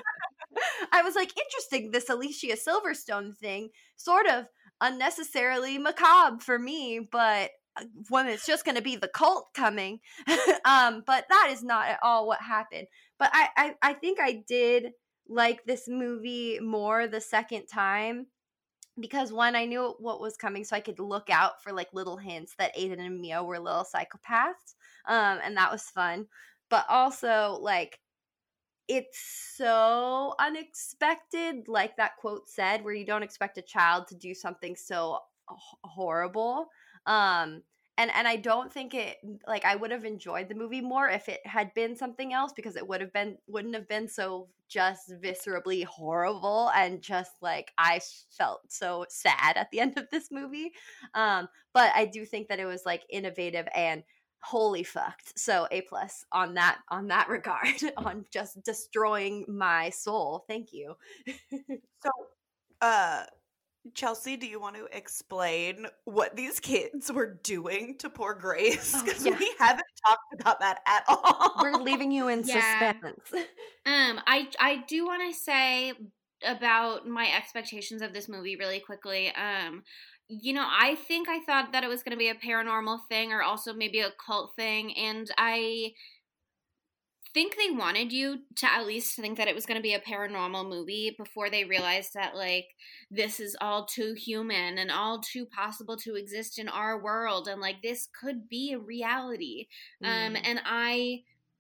I was like, interesting, this Alicia Silverstone thing, sort of unnecessarily macabre for me, but when it's just going to be the cult coming. But that is not at all what happened. But I think I did like this movie more the second time because one, I knew what was coming, so I could look out for like little hints that Aiden and Mia were little psychopaths. And that was fun. But also, like, it's so unexpected, like that quote said, where you don't expect a child to do something so horrible. And I don't think it, like, I would have enjoyed the movie more if it had been something else, because it wouldn't have been so just viscerally horrible, and just like I felt so sad at the end of this movie. But I do think that it was like innovative and wholly fucked. So A+ on that regard, on just destroying my soul. Thank you. So, Chelsea, do you want to explain what these kids were doing to poor Grace? Because we haven't talked about that at all. We're leaving you in suspense. I do want to say about my expectations of this movie really quickly. I think I thought that it was going to be a paranormal thing or also maybe a cult thing, and I think they wanted you to at least think that it was going to be a paranormal movie before they realized that, like, this is all too human and all too possible to exist in our world, and like this could be a reality. And I,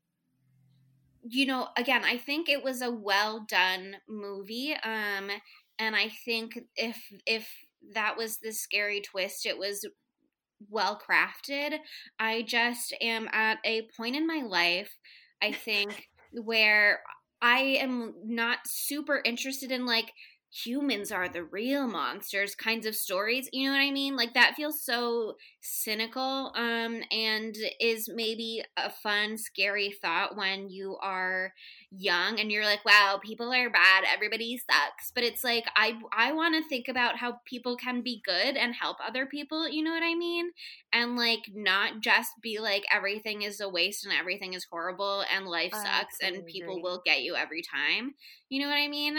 again, I think it was a well done movie. And I think if that was the scary twist, it was well crafted. I just am at a point in my life, I think, where I am not super interested in like humans are the real monsters kinds of stories. You know what I mean? Like that feels so cynical, and is maybe a fun, scary thought when you are young and you're like, wow, people are bad, everybody sucks. But it's like, I want to think about how people can be good and help other people, you know what I mean? And like not just be like everything is a waste and everything is horrible and life sucks and people will get you every time. You know what I mean?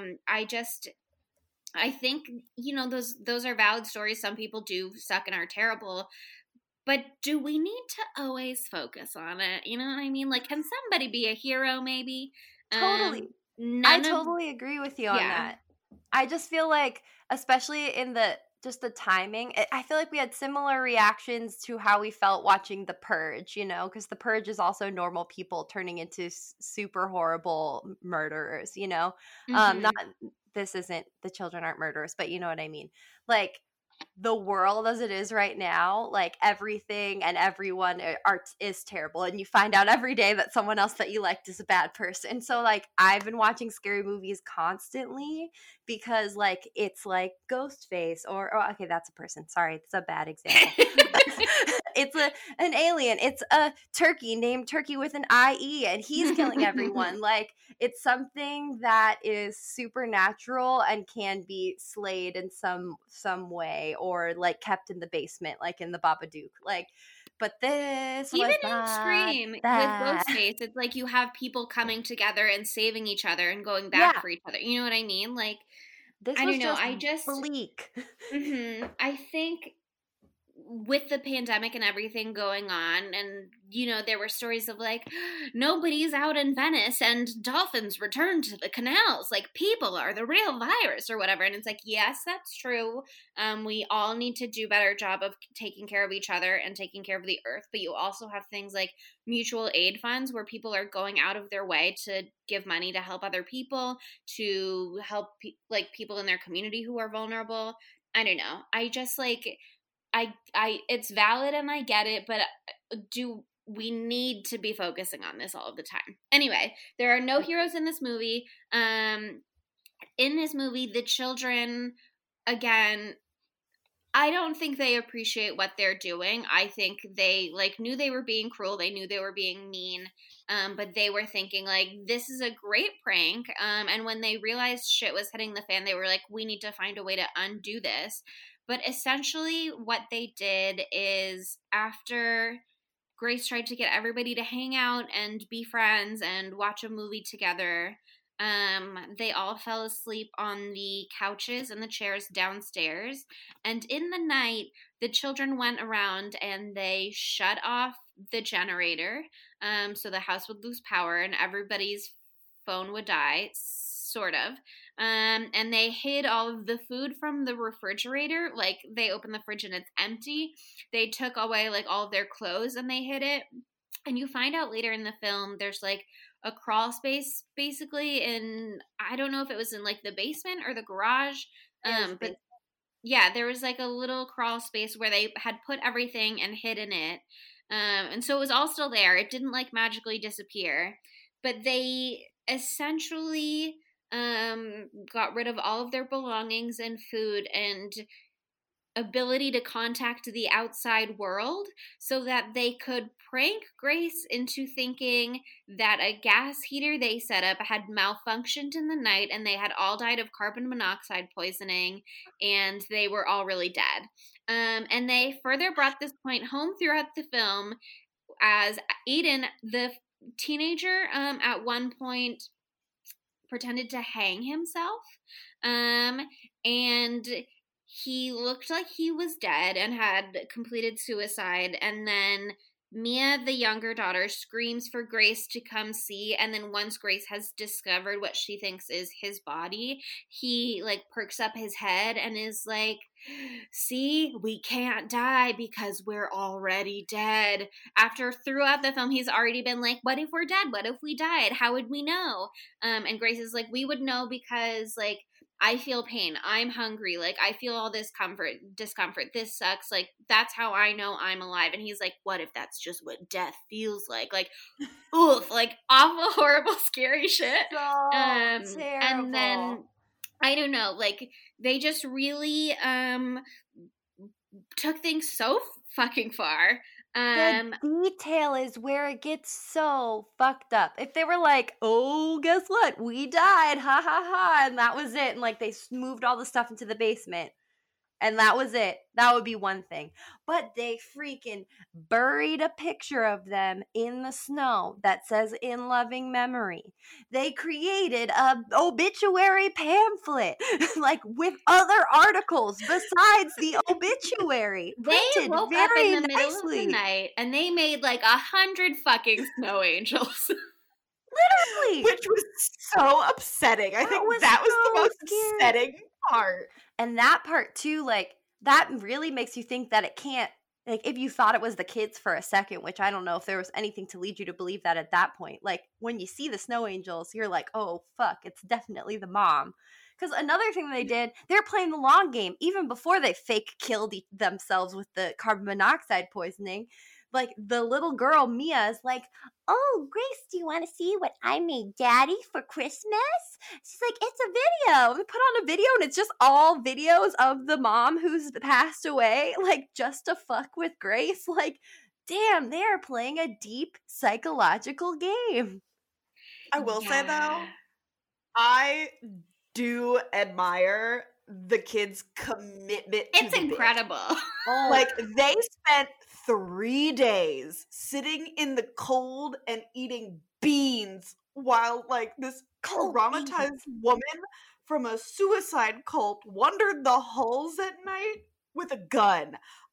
I think, those are valid stories. Some people do suck and are terrible. But do we need to always focus on it? You know what I mean? Like, can somebody be a hero maybe? Totally. I totally agree with you on that. I just feel like, especially in the timing, I feel like we had similar reactions to how we felt watching The Purge, because The Purge is also normal people turning into super horrible murderers, not, this isn't, the children aren't murderers, but you know what I mean? Like, the world as it is right now, like everything and everyone is terrible, and you find out every day that someone else that you liked is a bad person. So like I've been watching scary movies constantly because like it's like Ghostface or okay, that's a person, sorry, it's a bad example. It's an alien, it's a turkey named Turkey with an IE, and he's killing everyone. Like it's something that is supernatural and can be slayed in some way, or like kept in the basement, like in the Babadook. Like, but this even was in Scream with Ghostface, it's like you have people coming together and saving each other and going back for each other. You know what I mean? Like, this I was don't know. just bleak. I think with the pandemic and everything going on, and there were stories of like nobody's out in Venice and dolphins return to the canals, like people are the real virus or whatever. And it's like, yes, that's true. We all need to do a better job of taking care of each other and taking care of the earth, but you also have things like mutual aid funds where people are going out of their way to give money to help other people, to help people in their community who are vulnerable. I don't know. I just like I it's valid and I get it, but we need to be focusing on this all of the time. Anyway, there are no heroes in this movie. In this movie, the children, again, I don't think they appreciate what they're doing. I think they knew they were being cruel. They knew they were being mean. But they were thinking like, this is a great prank. And when they realized shit was hitting the fan, they were like, we need to find a way to undo this. But essentially what they did is, after Grace tried to get everybody to hang out and be friends and watch a movie together, they all fell asleep on the couches and the chairs downstairs. And in the night, the children went around and they shut off the generator, so the house would lose power and everybody's phone would die, sort of. And they hid all of the food from the refrigerator. Like, they opened the fridge and it's empty. They took away like all of their clothes and they hid it. And you find out later in the film there's like a crawl space basically in, I don't know if it was in like the basement or the garage. But yeah, there was like a little crawl space where they had put everything and hidden it. And so it was all still there. It didn't like magically disappear. But they essentially got rid of all of their belongings and food and ability to contact the outside world so that they could prank Grace into thinking that a gas heater they set up had malfunctioned in the night and they had all died of carbon monoxide poisoning and they were all really dead. And they further brought this point home throughout the film, as Aiden, the teenager, at one point pretended to hang himself, and he looked like he was dead and had completed suicide. And then Mia, the younger daughter, screams for Grace to come see. And then once Grace has discovered what she thinks is his body, he like perks up his head and is like, see, we can't die because we're already dead. After throughout the film, he's already been like, what if we're dead? What if we died? How would we know? And Grace is like, we would know because like, I feel pain. I'm hungry. Like, I feel all this discomfort. This sucks. Like, that's how I know I'm alive. And he's like, what if that's just what death feels like? Like, oof, like awful, horrible, scary shit. So terrible. And then, I don't know, like, they just really took things so fucking far. The detail is where it gets so fucked up. If they were like, oh, guess what? We died. Ha ha ha. And that was it. And like they moved all the stuff into the basement. And that was it. That would be one thing. But they freaking buried a picture of them in the snow that says in loving memory. They created a obituary pamphlet, like with other articles besides the obituary. They woke up in the middle of the night and they made like 100 fucking snow angels. Literally. Which was so upsetting. I think that was the most upsetting part. And that part too, like, that really makes you think that it can't, like, if you thought it was the kids for a second, which I don't know if there was anything to lead you to believe that at that point. Like, when you see the snow angels, you're like, oh, fuck, it's definitely the mom. Because another thing they did, they're playing the long game. Even before they fake killed themselves with the carbon monoxide poisoning, like, the little girl, Mia, is like, oh, Grace, do you want to see what I made Daddy for Christmas? She's like, it's a video. We put on a video, and it's just all videos of the mom who's passed away, like, just to fuck with Grace. Like, damn, they are playing a deep psychological game. I will say, though, I do admire the kids' commitment to It's incredible. Oh. Like, they spent 3 days sitting in the cold and eating beans while, like, this traumatized woman from a suicide cult wandered the halls at night with a gun.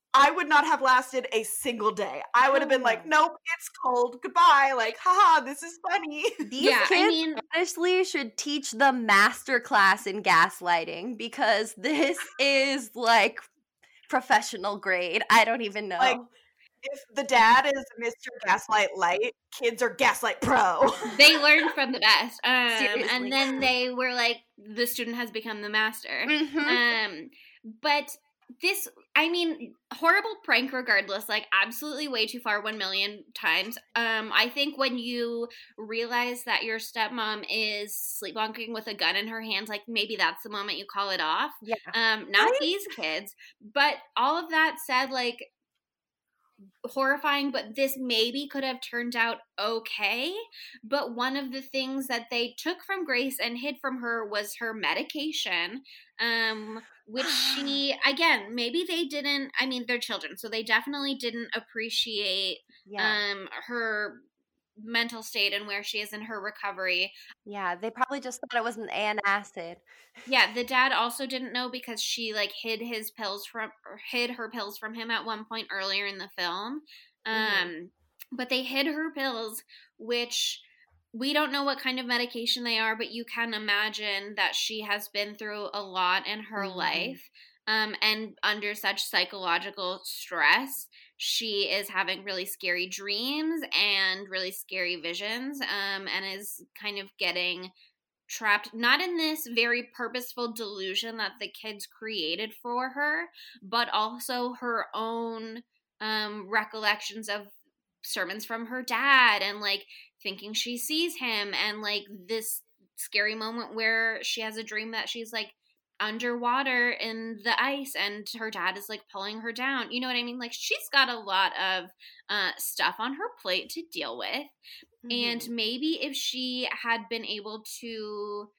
I would not have lasted a single day. I would have been like, nope, it's cold. Goodbye. Like, haha, this is funny. These kids honestly should teach the master class in gaslighting, because this is like professional grade. I don't even know. Like, if the dad is Mr. Gaslight Light, kids are Gaslight Pro. They learned from the best. And then they were like, the student has become the master. Mm-hmm. But this, I mean, horrible prank regardless, like absolutely way too far 1 million times. I think when you realize that your stepmom is sleepwalking with a gun in her hands, like maybe that's the moment you call it off. Yeah. Not these kids. But all of that said, like, horrifying, but this maybe could have turned out okay. But one of the things that they took from Grace and hid from her was her medication, which she, again, maybe they didn't, I mean, they're children, so they definitely didn't appreciate her mental state and where she is in her recovery. Yeah, they probably just thought it was an antacid. Yeah, the dad also didn't know because she like hid her pills from him at one point earlier in the film. But they hid her pills, which we don't know what kind of medication they are, but you can imagine that she has been through a lot in her life. And under such psychological stress, she is having really scary dreams and really scary visions, and is kind of getting trapped, not in this very purposeful delusion that the kids created for her, but also her own recollections of sermons from her dad, and like thinking she sees him, and like this scary moment where she has a dream that she's like underwater in the ice and her dad is like pulling her down. You know what I mean? Like she's got a lot of stuff on her plate to deal with. And maybe if she had been able to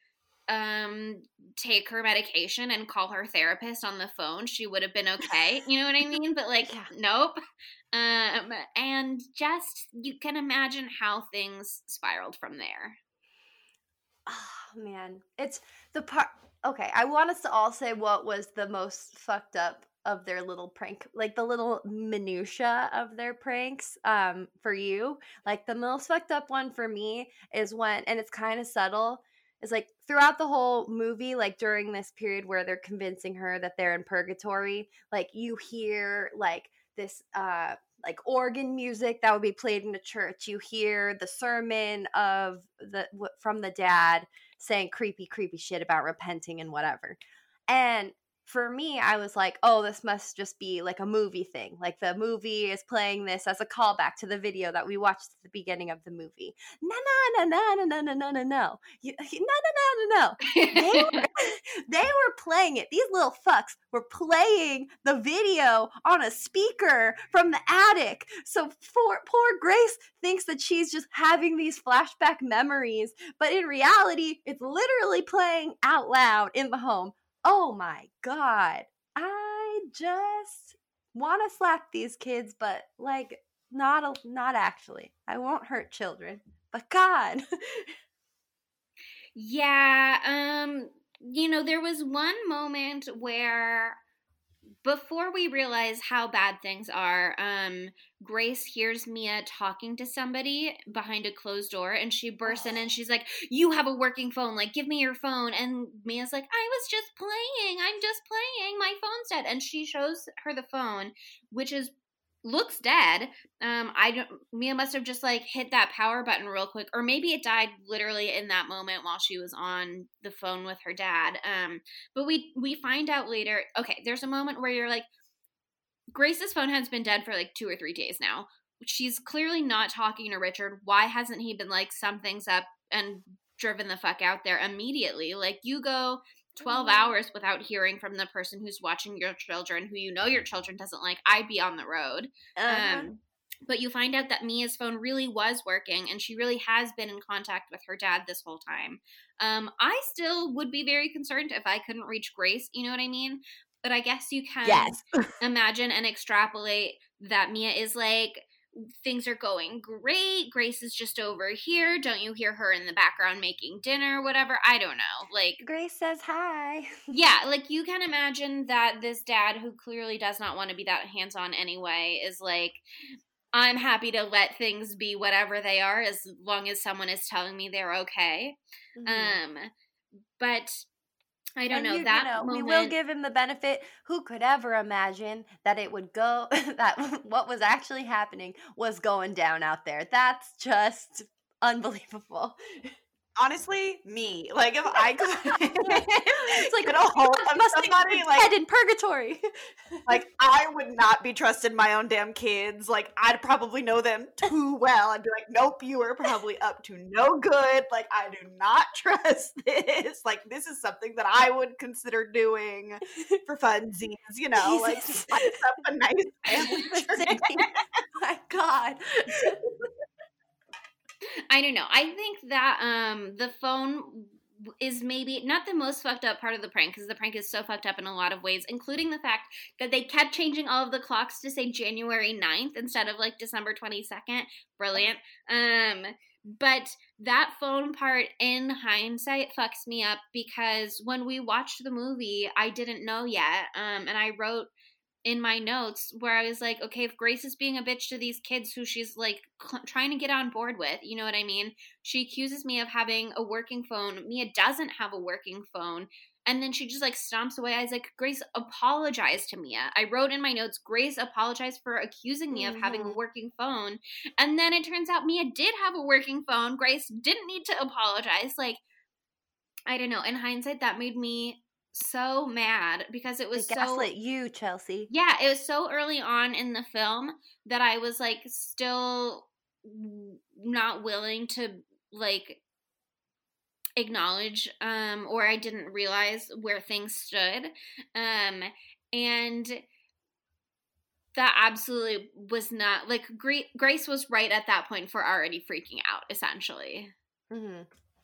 take her medication and call her therapist on the phone, she would have been okay. You know what I mean? But like, nope. And just, you can imagine how things spiraled from there. Oh man, it's the part. Okay, I want us to all say what was the most fucked up of their little prank, like the little minutia of their pranks. For you, like the most fucked up one for me is when, and it's kind of subtle, is like throughout the whole movie, like during this period where they're convincing her that they're in purgatory, like you hear like this like organ music that would be played in a church. You hear the sermon of from the dad saying creepy shit about repenting and whatever. And for me, I was like, oh, this must just be like a movie thing. Like the movie is playing this as a callback to the video that we watched at the beginning of the movie. No. They were playing it. These little fucks were playing the video on a speaker from the attic. So poor Grace thinks that she's just having these flashback memories, but in reality, it's literally playing out loud in the home. Oh my God. I just want to slap these kids, but like not actually. I won't hurt children, but God. Yeah, you know, there was one moment where before we realize how bad things are, Grace hears Mia talking to somebody behind a closed door, and she bursts in and she's like, you have a working phone, like give me your phone. And Mia's like, I was just playing, I'm just playing, my phone's dead. And she shows her the phone, which looks dead. Mia must have just like hit that power button real quick, or maybe it died literally in that moment while she was on the phone with her dad. But we find out later, okay, there's a moment where you're like, Grace's phone has been dead for like 2 or 3 days now. She's clearly not talking to Richard. Why hasn't he been like, something's up, and driven the fuck out there immediately? Like, you go 12 hours without hearing from the person who's watching your children, who you know your children doesn't like. I'd be on the road. But you find out that Mia's phone really was working, and she really has been in contact with her dad this whole time. I still would be very concerned if I couldn't reach Grace, you know what I mean? But I guess you can imagine and extrapolate that Mia is like things are going great. Grace is just over here. Don't you hear her in the background making dinner, whatever? I don't know. Like, Grace says hi. yeah, like you can imagine that this dad, who clearly does not want to be that hands-on anyway, is like, I'm happy to let things be whatever they are as long as someone is telling me they're okay. Mhm. But I don't And know, you that know, we moment. will give him the benefit. Who could ever imagine that it would go, that what was actually happening was going down out there? That's just unbelievable. Honestly, me. Like, if I could It's like, get a hold that of must be somebody, your like, dead in purgatory. like, I would not be trusting my own damn kids. Like, I'd probably know them too well. I'd be like, nope, you are probably up to no good. Like, I do not trust this. Like, this is something that I would consider doing for funsies, you know, like, Jesus. spice up a nice family drink. Sydney, my God. I don't know. I think that the phone is maybe not the most fucked up part of the prank, because the prank is so fucked up in a lot of ways, including the fact that they kept changing all of the clocks to say January 9th instead of like December 22nd. Brilliant. But that phone part, in hindsight, fucks me up, because when we watched the movie, I didn't know yet. And I wrote in my notes where I was like, okay, if Grace is being a bitch to these kids who she's like trying to get on board with, you know what I mean? She accuses me of having a working phone. Mia doesn't have a working phone. And then she just like stomps away. I was like, Grace, apologize to Mia. I wrote in my notes, Grace apologized for accusing me of having a working phone. And then it turns out Mia did have a working phone. Grace didn't need to apologize. Like, I don't know. In hindsight, that made me so mad, because it was They gaslit you, Chelsea. yeah, it was so early on in the film that I was like still not willing to like acknowledge or I didn't realize where things stood. And that absolutely was not like Grace was right at that point for already freaking out, essentially. Mm-hmm.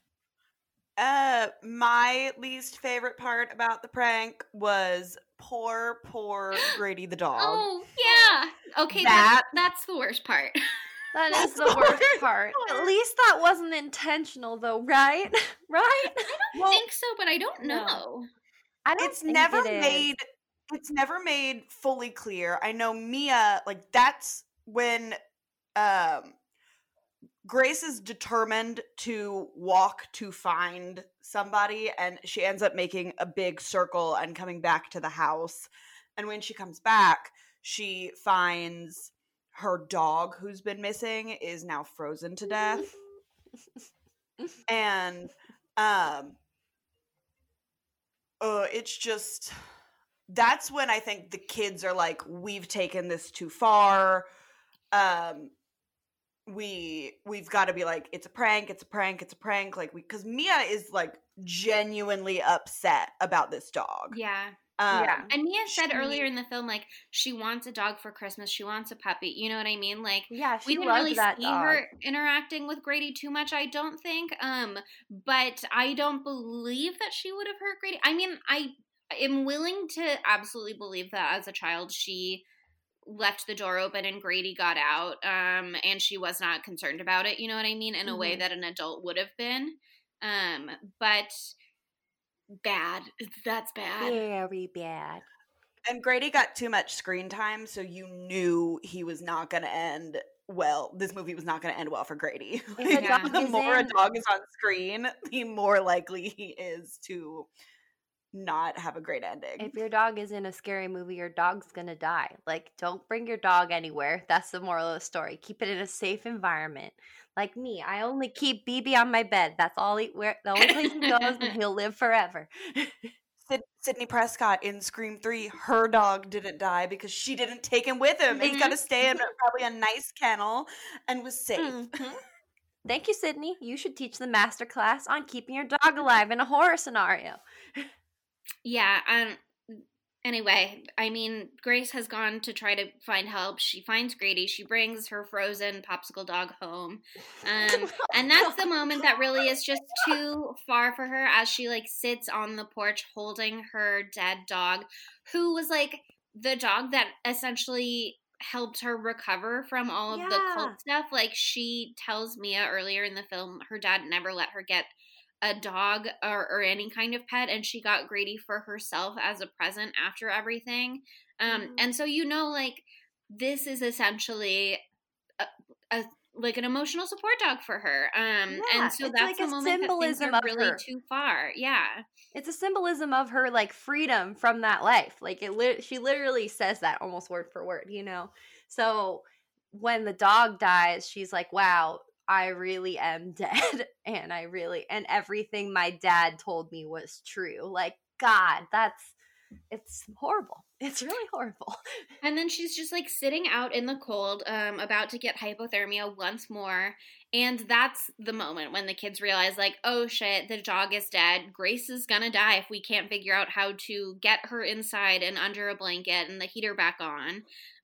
My least favorite part about the prank was poor Grady the dog. Oh, yeah. Okay, that's the worst part. That That's is the the worst worst part. part. At least that wasn't intentional, though, right? Right? I Well, think so, but I don't No. know. I don't it's think never it is. made it's never made fully clear. I know Mia, like, that's when Grace is determined to walk to find somebody, and she ends up making a big circle and coming back to the house. And when she comes back, she finds her dog, who's been missing, is now frozen to death. And it's just, that's when I think the kids are like, we've taken this too far. We've got to be like, it's a prank, like, because Mia is like genuinely upset about this dog. Yeah. Yeah. And Mia said She- earlier in the film, like, she wants a dog for Christmas. She wants a puppy. You know what I mean? Like, Yeah, we she didn't loves really that see dog. her interacting with Grady too much, I don't think. But I don't believe that she would have hurt Grady. I mean, I am willing to absolutely believe that as a child she left the door open and Grady got out, and she was not concerned about it, you know what I mean, in a way Mhm. that an adult would have been. But bad. That's bad. Very bad. And Grady got too much screen time, so you knew he was not going to end well. This movie was not going to end well for Grady. If a Yeah. dog The is more a in, dog is on screen, the more likely he is to not have a great ending. if your dog is in a scary movie, your dog's gonna die. Like, don't bring your dog anywhere. That's the moral of the story. Keep it in a safe environment. Like me, I only keep BB on my bed. That's all the only place he goes, and he'll live forever. Sydney Prescott in Scream 3, her dog didn't die because she didn't take him with him. He's got to stay in probably a nice kennel and was safe. Mhm. Thank you, Sydney. You should teach the master class on keeping your dog alive in a horror scenario. Yeah, anyway, I mean, Grace has gone to try to find help. She finds Grady. She brings her frozen popsicle dog home. And that's the moment that really is just too far for her, as she like sits on the porch holding her dead dog, who was like the dog that essentially helped her recover from all of the cult stuff. Like, she tells Mia earlier in the film her dad never let her get a dog or any kind of pet, and she got Grady for herself as a present after everything. And so, you know, like, this is essentially like an emotional support dog for her. And so that's like the moment that things are really too far. Yeah. It's a symbolism of her, like, freedom from that life. Like, she literally says that almost word for word, you know? So when the dog dies, she's like, wow, I really am dead. And and everything my dad told me was true. Like, God, it's horrible. It's really horrible. And then she's just like sitting out in the cold, about to get hypothermia once more. And that's the moment when the kids realize, like, oh shit, the dog is dead. Grace is gonna die if we can't figure out how to get her inside and under a blanket and the heater back on.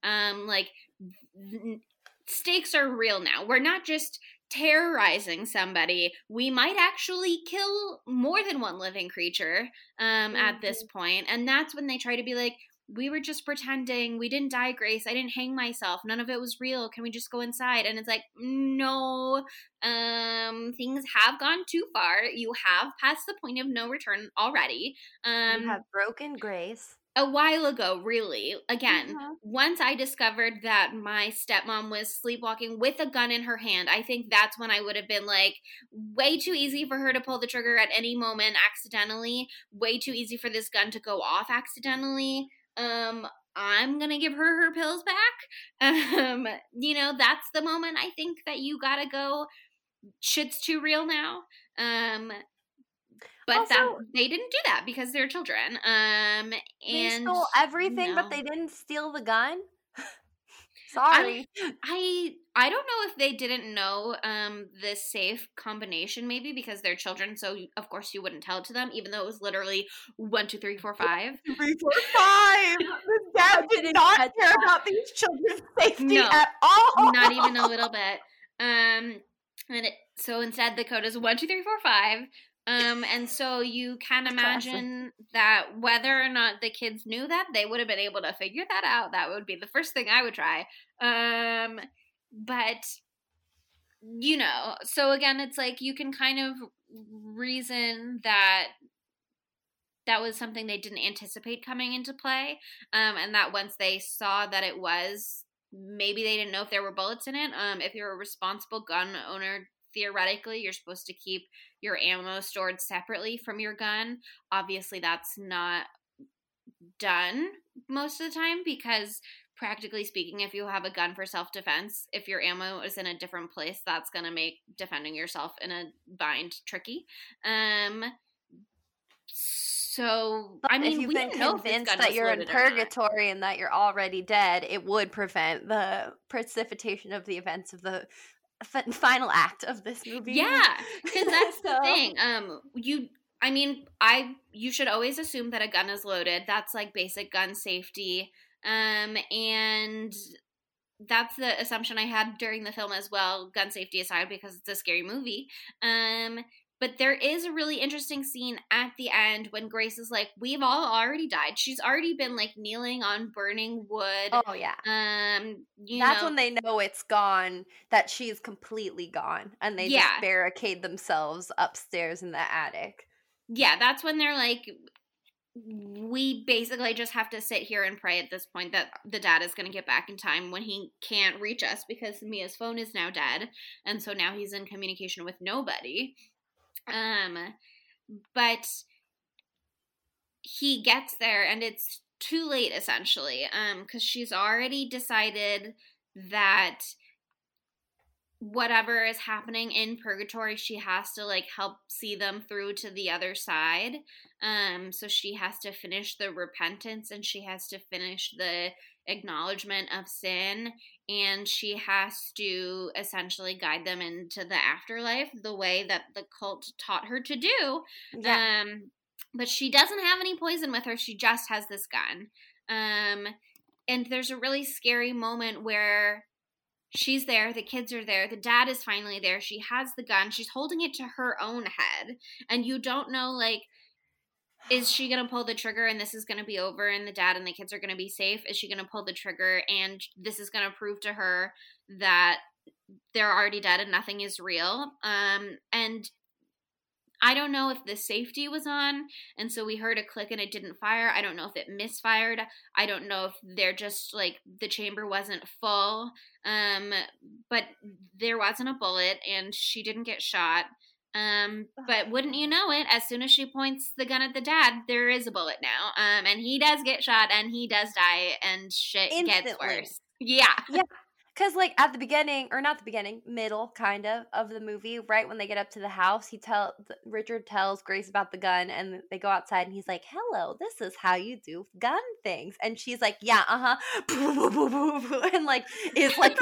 Stakes are real now. We're not just terrorizing somebody. We might actually kill more than one living creature at this point. And that's when they try to be like, we were just pretending. We didn't die, Grace. I didn't hang myself. None of it was real. Can we just go inside? And it's like, no, things have gone too far. You have passed the point of no return already. You have broken Grace. A while ago, really. Again, once I discovered that my stepmom was sleepwalking with a gun in her hand, I think that's when I would have been like, way too easy for her to pull the trigger at any moment accidentally. Way too easy for this gun to go off accidentally. I'm gonna give her pills back. You know, that's the moment I think that you gotta go, shit's too real now. But also, they didn't do that because they're children. And they stole everything, but they didn't steal the gun. Sorry. I don't know if they didn't know the safe combination, maybe because they're children, so of course you wouldn't tell it to them, even though it was literally 1, 2, 3, 4, 5. 3, 4, 5. The dad did not care about these children's safety at all. Not even a little bit. So instead the code is 1, 2, 3, 4, 5. And so you can imagine that whether or not the kids knew that, they would have been able to figure that out. That would be the first thing I would try. But, you know, so again, it's like you can kind of reason that that was something they didn't anticipate coming into play. And that once they saw that it was, maybe they didn't know if there were bullets in it. If you're a responsible gun owner, theoretically, you're supposed to keep your ammo stored separately from your gun. Obviously, that's not done most of the time because, practically speaking, if you have a gun for self-defense, if your ammo is in a different place, that's going to make defending yourself in a bind tricky. So, I mean, if you've been convinced that you're in purgatory and that you're already dead, it would prevent the precipitation of the events of the final act of this movie. Yeah, because that's the thing. You should always assume that a gun is loaded. That's like basic gun safety. And that's the assumption I had during the film as well, gun safety aside, because it's a scary movie. But there is a really interesting scene at the end when Grace is like, we've all already died. She's already been like kneeling on burning wood. Oh, yeah. That's when they know it's gone, that she's completely gone. And they just barricade themselves upstairs in the attic. Yeah, that's when they're like, we basically just have to sit here and pray at this point that the dad is going to get back in time when he can't reach us because Mia's phone is now dead. And so now he's in communication with nobody. But he gets there and it's too late essentially, because she's already decided that whatever is happening in purgatory, she has to like help see them through to the other side. So she has to finish the repentance and she has to finish the acknowledgement of sin, and she has to essentially guide them into the afterlife the way that the cult taught her to do. Yeah. But she doesn't have any poison with her. She just has this gun. And there's a really scary moment where she's there, the kids are there, the dad is finally there, she has the gun, she's holding it to her own head, and you don't know, like, Is she going to pull the trigger and this is going to be over and the dad and the kids are going to be safe? Is she going to pull the trigger and this is going to prove to her that they're already dead and nothing is real? And I don't know if the safety was on, and so we heard a click and it didn't fire. I don't know if it misfired. I don't know if they're just like the chamber wasn't full. But there wasn't a bullet and she didn't get shot. But wouldn't you know it, as soon as she points the gun at the dad, there is a bullet now. And he does get shot and he does die and shit gets Instantly. worse. Yeah. Yeah. Because, like, at the beginning, or not the beginning, middle, kind of the movie, right when they get up to the house, Richard tells Grace about the gun, and they go outside, and he's like, hello, this is how you do gun things. And she's like, yeah, and, like, is, like,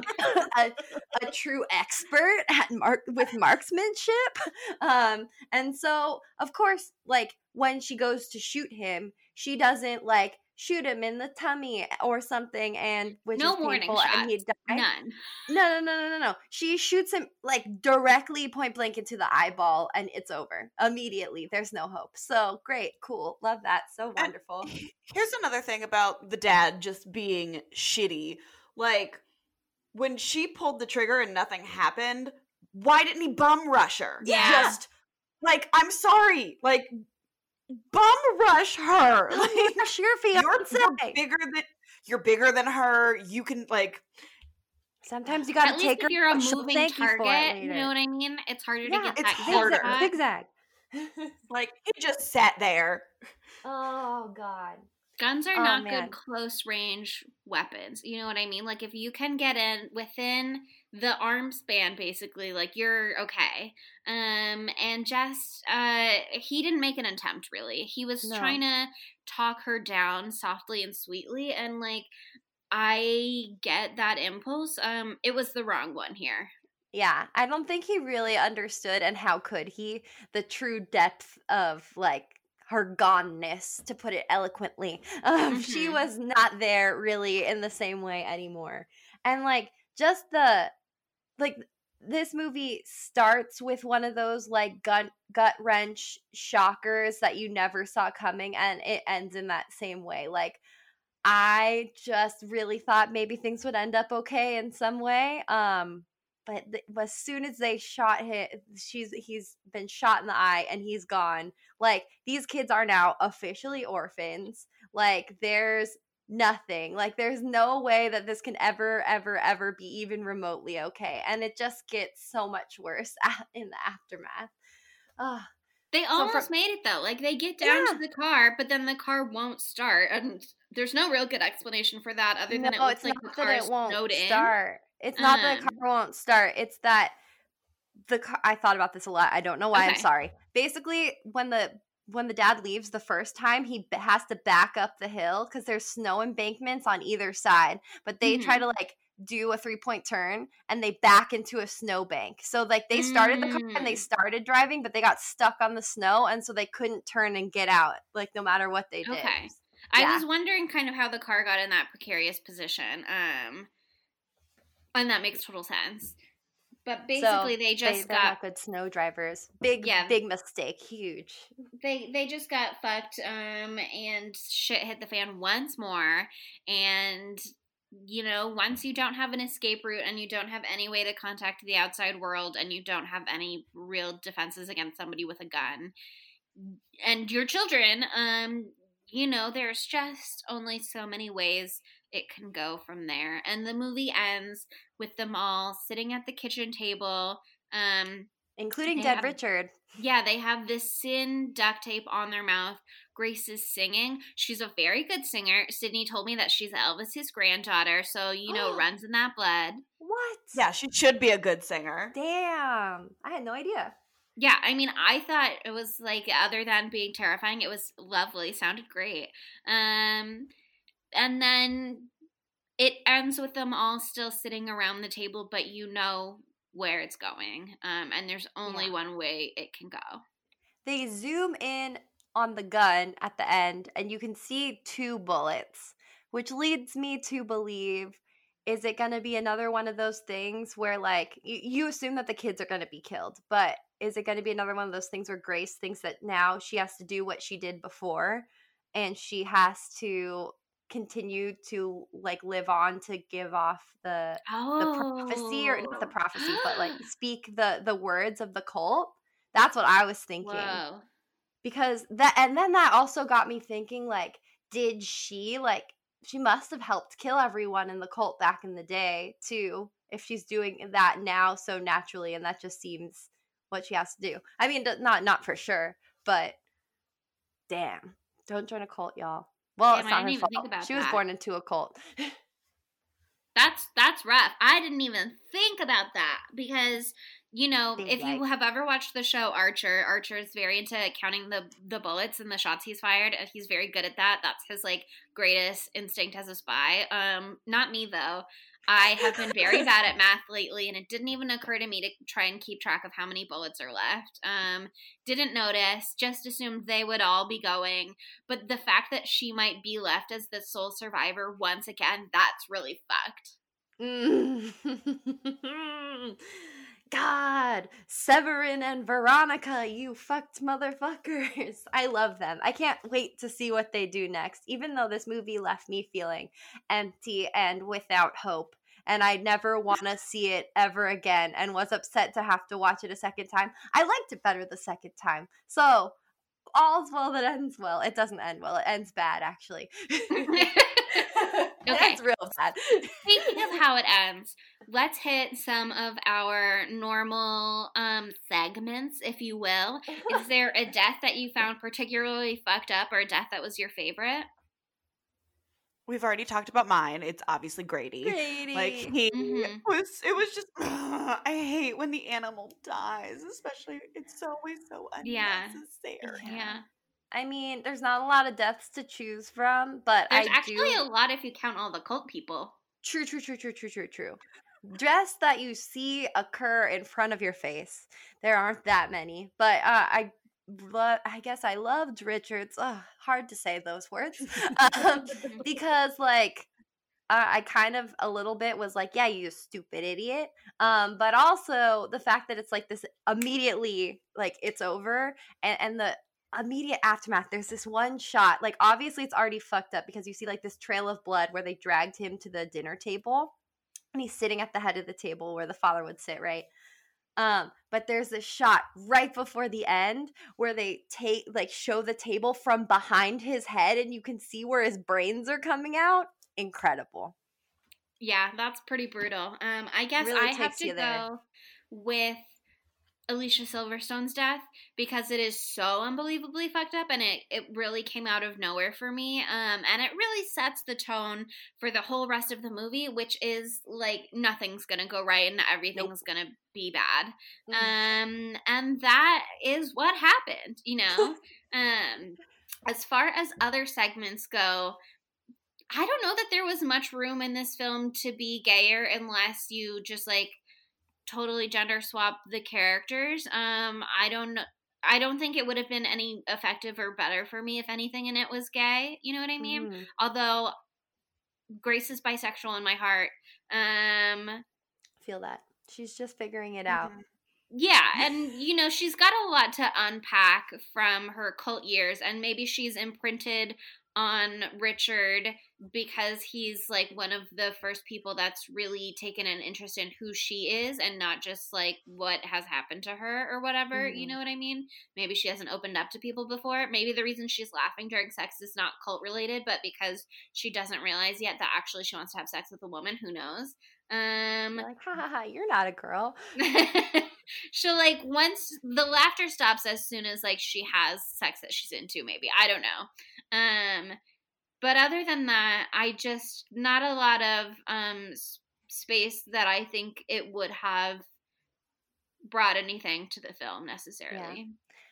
a true expert with marksmanship. And so, of course, like, when she goes to shoot him, she doesn't, like, shoot him in the tummy or something, and which No is warning painful, shots. and he died. None. No. She shoots him like directly point blank into the eyeball, and it's over immediately. There's no hope. So great, cool, love that, so wonderful. And here's another thing about the dad just being shitty. Like, when she pulled the trigger and nothing happened, why didn't he bum rush her? Yeah. Just like, I'm sorry, like, bum rush her. Like, Rush your fiance. You're bigger than her. You can, like, sometimes you gotta At take least her. if you're a she'll moving thank you for it target, later. you know what I mean? It's harder to get it's that harder. shot. Zigzag. like, he just sat there. Oh God. Guns are Oh, not man. good close range weapons. You know what I mean? Like, if you can get in within the arm span, basically, like, you're okay. And just, he didn't make an attempt, really. He was No. trying to talk her down softly and sweetly, and, like, I get that impulse. It was the wrong one here. Yeah, I don't think he really understood, and how could he, the true depth of, like, her goneness, to put it eloquently. She Mhm. was not there really in the same way anymore. And, like, just this movie starts with one of those, like, gut wrench shockers that you never saw coming, and it ends in that same way. Like, I just really thought maybe things would end up okay in some way. But as soon as they shot him, he's been shot in the eye and he's gone. Like, these kids are now officially orphans. Like, there's nothing. Like, there's no way that this can ever be even remotely okay. And it just gets so much worse in the aftermath. Ugh. They almost made it, though. Like, they get down to the car, but then the car won't start. And there's no real good explanation for that, other than it looks like the car is snowed in. Start. It's not that the car won't start. It's that the car. I thought about this a lot. I don't know why. Okay. I'm sorry. Basically, when the dad leaves the first time, he has to back up the hill because there's snow embankments on either side. But they try to, like, do a 3-point turn, and they back into a snowbank. So, like, they started the car and they started driving, but they got stuck on the snow, and so they couldn't turn and get out, like, no matter what they did. Okay. Yeah. I was wondering kind of how the car got in that precarious position. And that makes total sense. But basically, So they just they're got not good snow drivers. Big mistake. Huge. they just got fucked. And shit hit the fan once more. And you know, once you don't have an escape route and you don't have any way to contact the outside world and you don't have any real defenses against somebody with a gun and your children, you know, there's just only so many ways it can go from there. And the movie ends with them all sitting at the kitchen table, including dead Richard. Yeah, they have this sin duct tape on their mouth. Grace is singing. She's a very good singer. Sydney told me that she's Elvis's granddaughter, so, you know, runs in that blood. What? Yeah, she should be a good singer. Damn. I had no idea. Yeah, I mean, I thought it was, like, other than being terrifying, it was lovely. Sounded great. And then it ends with them all still sitting around the table, but you know where it's going. And there's only one way it can go. They zoom in on the gun at the end, and you can see 2 bullets, which leads me to believe is it going to be another one of those things where, like, you assume that the kids are going to be killed, but is it going to be another one of those things where Grace thinks that now she has to do what she did before and she has to continue to, like, live on to give off the prophecy, or not the prophecy, but, like, speak the words of the cult? That's what I was thinking. Whoa. Because that, and then that also got me thinking, like, did she, like, she must have helped kill everyone in the cult back in the day too, if she's doing that now so naturally, and that just seems what she has to do. I mean, not for sure, but damn, don't join a cult, y'all. Well, Damn, it's not I didn't her even fault. think about She was that. born into a cult. That's rough. I didn't even think about that because, you know, Big if you yikes. have ever watched the show Archer is very into counting the bullets and the shots he's fired. He's very good at that. That's his, like, greatest instinct as a spy. Not me, though. I have been very bad at math lately, and it didn't even occur to me to try and keep track of how many bullets are left. Didn't notice, just assumed they would all be going. But the fact that she might be left as the sole survivor once again, that's really fucked. God, Severin and Veronica, you fucked motherfuckers. I love them. I can't wait to see what they do next, even though this movie left me feeling empty and without hope. And I never want to see it ever again, and was upset to have to watch it a second time. I liked it better the second time. So, all's well that ends well. It doesn't end well. It ends bad, actually. Okay. It's real bad. Speaking of how it ends, let's hit some of our normal segments, if you will. Is there a death that you found particularly fucked up, or a death that was your favorite? We've already talked about mine. It's obviously Grady. Grady. Like, he Mhm. it was just, I hate when the animal dies, especially, it's always so Yeah. unnecessary. Yeah. I mean, there's not a lot of deaths to choose from, but There's I actually do. a lot if you count all the cult people. True. Deaths that you see occur in front of your face. There aren't that many, but I guess I loved Richards. Hard to say those words, because, like, I kind of a little bit was like, yeah, you stupid idiot. But also the fact that it's like this immediately, like, it's over, and the immediate aftermath. There's this one shot, like, obviously it's already fucked up because you see, like, this trail of blood where they dragged him to the dinner table, and he's sitting at the head of the table where the father would sit, right? But there's this shot right before the end where they show the table from behind his head, and you can see where his brains are coming out. Incredible. Yeah, that's pretty brutal. I guess Really I have takes to you there. go with Alicia Silverstone's death because it is so unbelievably fucked up, and it really came out of nowhere for me. And it really sets the tone for the whole rest of the movie, which is like nothing's gonna go right and everything's gonna be bad. And that is what happened, you know. As far as other segments go, I don't know that there was much room in this film to be gayer unless you just, like, totally gender swap the characters. I don't think it would have been any effective or better for me if anything and it was gay. You know what I mean? Mhm. Although Grace is bisexual in my heart. Feel that. She's just figuring it out. Yeah, and you know, she's got a lot to unpack from her cult years, and maybe she's imprinted on Richard because he's like one of the first people that's really taken an interest in who she is and not just like what has happened to her or whatever. You know what I mean? Maybe she hasn't opened up to people before. Maybe the reason she's laughing during sex is not cult related, but because she doesn't realize yet that actually she wants to have sex with a woman. Who knows? Like, ha ha ha, you're not a girl. She'll, like, once the laughter stops as soon as, like, she has sex that she's into, maybe. I don't know. But other than that, I just, not a lot of space that I think it would have brought anything to the film necessarily.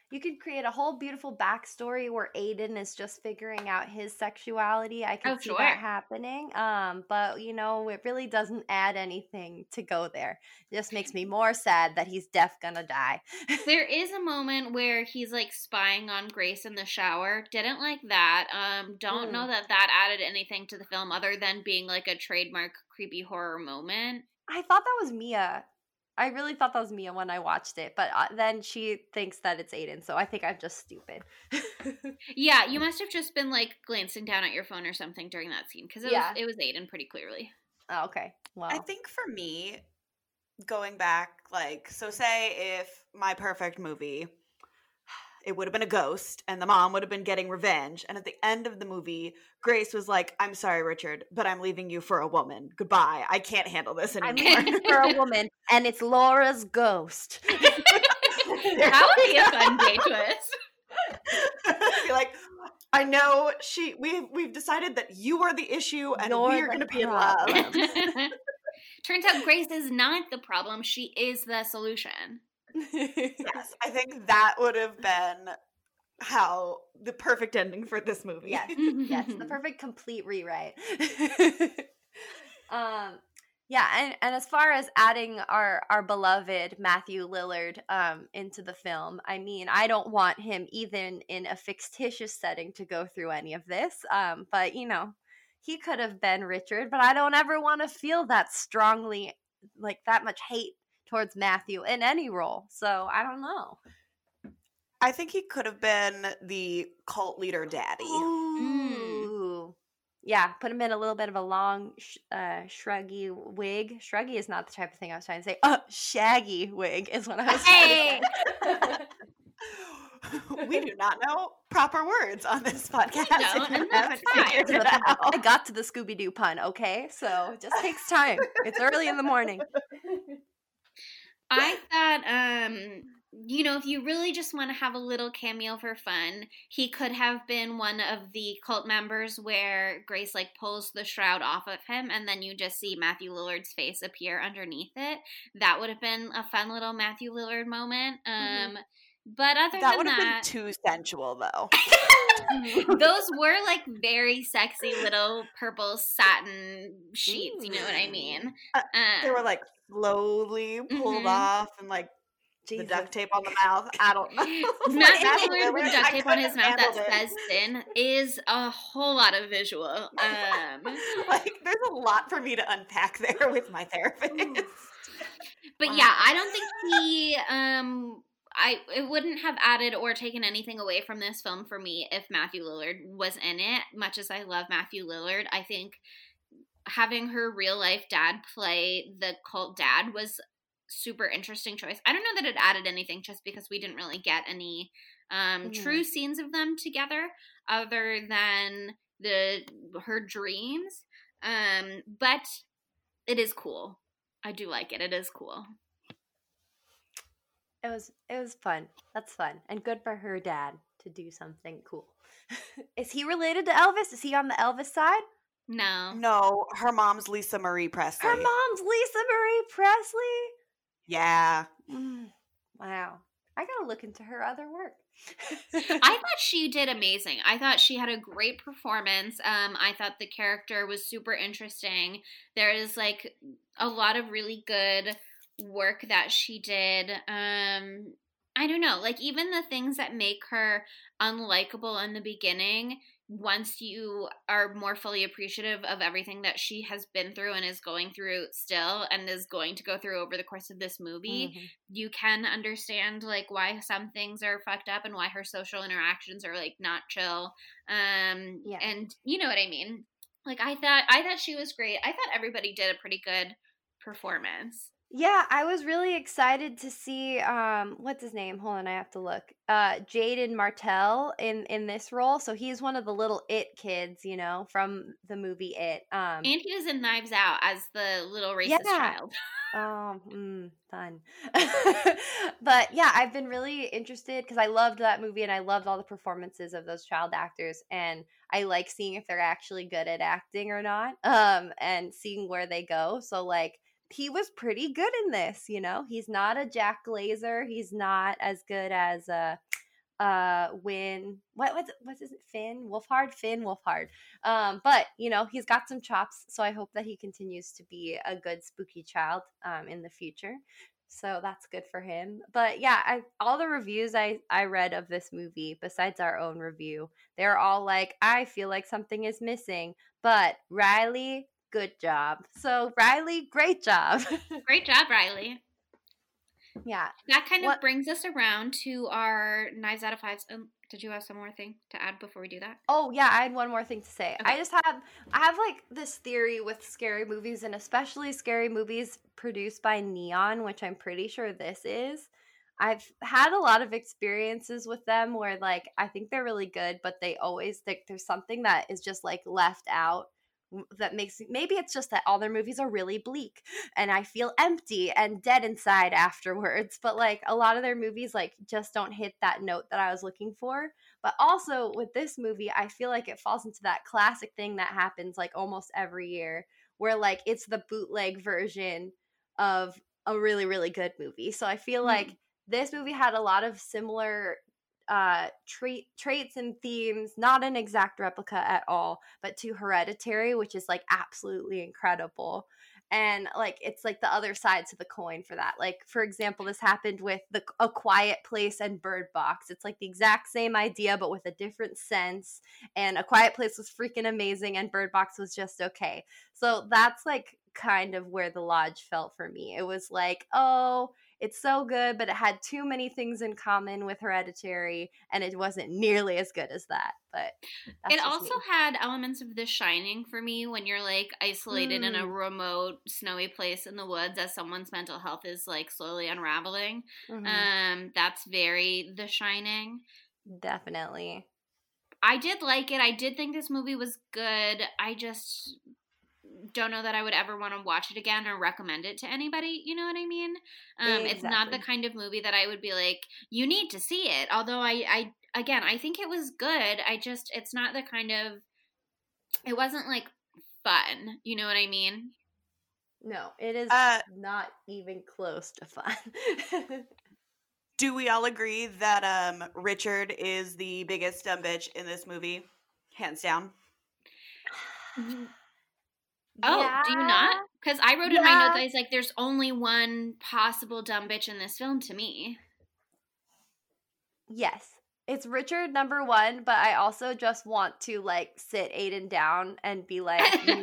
You could create a whole beautiful backstory where Aiden is just figuring out his sexuality. I could see that happening. But it really doesn't add anything to go there. It just makes me more sad that he's gonna die. There is a moment where he's like spying on Grace in the shower. Didn't like that. Don't know that added anything to the film other than being like a trademark creepy horror moment. I thought that was Mia. I really thought that was Mia when I watched it, but then she thinks that it's Aiden, so I think I'm just stupid. Yeah, you must have just been like glancing down at your phone or something during that scene because it was Aiden pretty clearly. Oh, okay. Well, I think for me, going back, so say if my perfect movie, it would have been a ghost and the mom would have been getting revenge. And at the end of the movie, Grace was like, I'm sorry, Richard, but I'm leaving you for a woman. Goodbye. I can't handle this anymore. I'm leaving for a woman, and it's Laura's ghost. That would be a fun day twist. Be like, I know we've decided that you are the issue and we are going to be in love. Turns out Grace is not the problem. She is the solution. Yes, I think that would have been how the perfect ending for this movie. Yes, the perfect complete rewrite. Yeah, and as far as adding our beloved Matthew Lillard into the film, I mean, I don't want him even in a fictitious setting to go through any of this. But he could have been Richard, but I don't ever want to feel that strongly, like that much hate towards Matthew in any role. So I don't know. I think he could have been the cult leader daddy. Ooh. Yeah, put him in a little bit of a long, shruggy wig. Shruggy is not the type of thing I was trying to say. Shaggy wig is what I was trying to say. We do not know proper words on this podcast. I got to the Scooby-Doo pun, okay? So it just takes time. It's early in the morning. I thought, if you really just want to have a little cameo for fun, he could have been one of the cult members where Grace pulls the shroud off of him and then you just see Matthew Lillard's face appear underneath it. That would have been a fun little Matthew Lillard moment. But other that than would have that, been too sensual though. Those were very sexy little purple satin sheets. You know what I mean? They were slowly pulled off and the duct tape on the mouth. I don't know. Matthew Lillard with duct tape on his mouth that says thin is a whole lot of visual. There's a lot for me to unpack there with my therapist. But yeah, I don't think he it wouldn't have added or taken anything away from this film for me if Matthew Lillard was in it. Much as I love Matthew Lillard, I think having her real life dad play the cult dad was super interesting choice. I don't know that it added anything just because we didn't really get any true scenes of them together other than her dreams. But it is cool. I do like it. It is cool. It was fun. That's fun. And good for her dad to do something cool. Is he related to Elvis? Is he on the Elvis side? No, her mom's Lisa Marie Presley. Her mom's Lisa Marie Presley? Yeah. Wow. I gotta look into her other work. I thought she did amazing. I thought she had a great performance. I thought the character was super interesting. There is a lot of really good work that she did. I don't know, even the things that make her unlikable in the beginning, once you are more fully appreciative of everything that she has been through and is going through still and is going to go through over the course of this movie, you can understand why some things are fucked up and why her social interactions are not chill. And you know what I mean? I thought she was great. I thought everybody did a pretty good performance. Yeah, I was really excited to see what's his name? Hold on, I have to look. Jaden Martell in this role. So he's one of the little It kids, from the movie It. And he was in Knives Out as the little racist child. Oh, fun. But yeah, I've been really interested because I loved that movie and I loved all the performances of those child actors, and I like seeing if they're actually good at acting or not, and seeing where they go. So he was pretty good in this, he's not a Jack Glazer. He's not as good as what's his Finn Wolfhard. But he's got some chops, so I hope that he continues to be a good spooky child in the future. So that's good for him. But yeah, all the reviews I read of this movie, besides our own review, they're all like, I feel like something is missing. But Riley, good job. So Riley, great job. Great job, Riley. Yeah. That kind of brings us around to our Knives Out of Fives. Did you have some more thing to add before we do that? Oh yeah, I had one more thing to say. Okay. I have like this theory with scary movies, and especially scary movies produced by Neon, which I'm pretty sure this is. I've had a lot of experiences with them where like I think they're really good, but they always think there's something that is just like left out that makes, maybe it's just that all their movies are really bleak and I feel empty and dead inside afterwards, but like a lot of their movies like just don't hit that note that I was looking for. But also with this movie, I feel like it falls into that classic thing that happens like almost every year where like it's the bootleg version of a really, really good movie. So I feel like this movie had a lot of similar traits and themes, not an exact replica at all, but to Hereditary, which is like absolutely incredible. And like it's like the other sides of the coin for that. Like for example, this happened with A Quiet Place and Bird Box. It's like the exact same idea but with a different sense. And A Quiet Place was freaking amazing and Bird Box was just okay. So that's like kind of where The Lodge felt for me. It was like, oh, it's so good, but it had too many things in common with Hereditary, and it wasn't nearly as good as that. But it also had elements of The Shining for me when you're like isolated in a remote, snowy place in the woods as someone's mental health is like slowly unraveling. That's very The Shining. Definitely. I did like it. I did think this movie was good. I just don't know that I would ever want to watch it again or recommend it to anybody. You know what I mean? Exactly. It's not the kind of movie that I would be like, you need to see it. Although I think it was good. It's not the kind of, it wasn't like fun. You know what I mean? No, it is not even close to fun. Do we all agree that Richard is the biggest dumb bitch in this movie? Hands down. Oh, yeah. Do you not? Because I wrote in my notes that it's like there's only one possible dumb bitch in this film to me. Yes. It's Richard number one, but I also just want to like sit Aiden down and be like,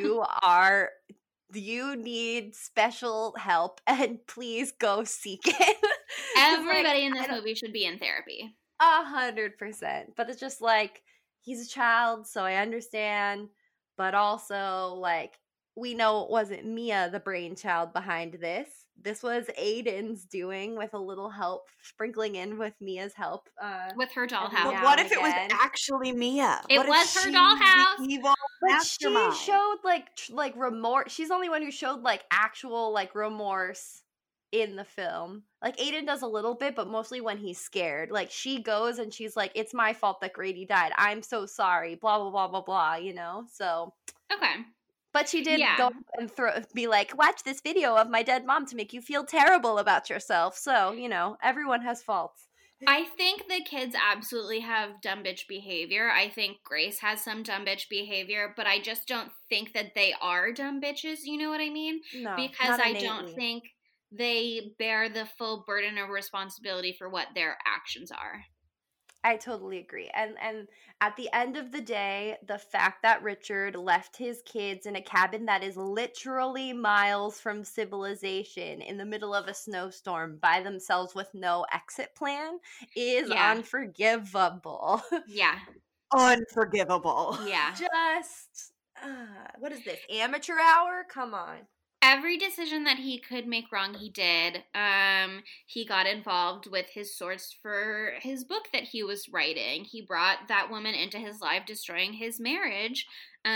you need special help and please go seek it. Everybody in this movie should be in therapy. 100%. But it's just like, he's a child, so I understand. But also, like, we know it wasn't Mia the brainchild behind this. This was Aiden's doing with a little help, sprinkling in with Mia's help. With her dollhouse. But what if it was actually Mia? It was her dollhouse. Evil mastermind? She showed like remorse. She's the only one who showed like actual like remorse in the film. Like Aiden does a little bit, but mostly when he's scared. Like she goes and she's like, "It's my fault that Grady died. I'm so sorry." Blah blah blah blah blah. You know. So okay. But she did go and be like, watch this video of my dead mom to make you feel terrible about yourself. So, everyone has faults. I think the kids absolutely have dumb bitch behavior. I think Grace has some dumb bitch behavior, but I just don't think that they are dumb bitches. You know what I mean? No, because I don't think they bear the full burden of responsibility for what their actions are. I totally agree. And at the end of the day, the fact that Richard left his kids in a cabin that is literally miles from civilization in the middle of a snowstorm by themselves with no exit plan is unforgivable. Yeah. Unforgivable. Yeah. Just, what is this? Amateur hour? Come on. Every decision that he could make wrong, he did. He got involved with his source for his book that he was writing. He brought that woman into his life, destroying his marriage.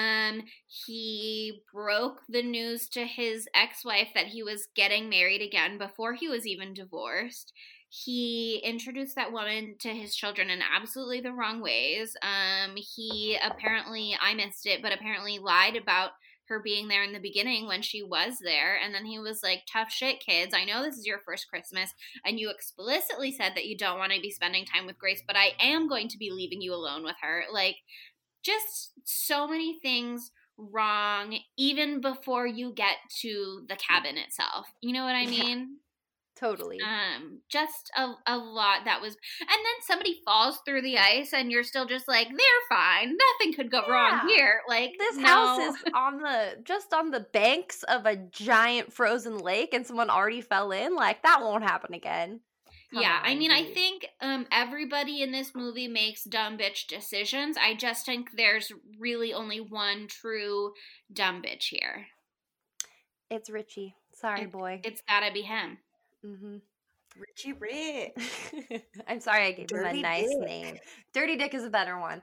He broke the news to his ex-wife that he was getting married again before he was even divorced. He introduced that woman to his children in absolutely the wrong ways. He apparently, I missed it, but apparently lied about her being there in the beginning when she was there. And then he was like, tough shit, kids. I know this is your first Christmas, and you explicitly said that you don't want to be spending time with Grace, but I am going to be leaving you alone with her. Like, just so many things wrong even before you get to the cabin itself. You know what I mean? Yeah. Totally. Just a lot that was, and then somebody falls through the ice and you're still just like, they're fine. Nothing could go wrong here. Like, this house is just on the banks of a giant frozen lake and someone already fell in. Like, that won't happen again. Come on, I mean, dude. I think everybody in this movie makes dumb bitch decisions. I just think there's really only one true dumb bitch here. It's Richie. Sorry, boy. It's gotta be him. Mm-hmm. Richie Rich. I'm sorry I gave him a nice name. Dirty Dick is a better one.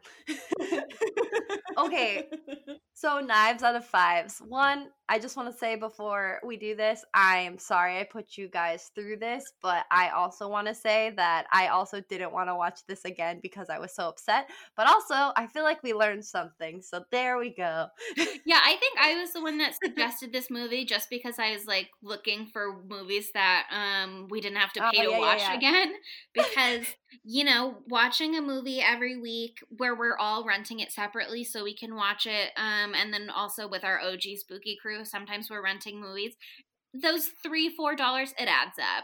Okay, so knives out of 5s. One, I just want to say before we do this, I'm sorry I put you guys through this, but I also want to say that I also didn't want to watch this again because I was so upset. But also, I feel like we learned something, so there we go. Yeah, I think I was the one that suggested this movie just because I was like looking for movies that we didn't have to pay to watch again. Because, you know, watching a movie every week where we're all renting it separately so we can watch it, and then also with our OG Spooky crew, sometimes we're renting movies. Those $3-4, it adds up.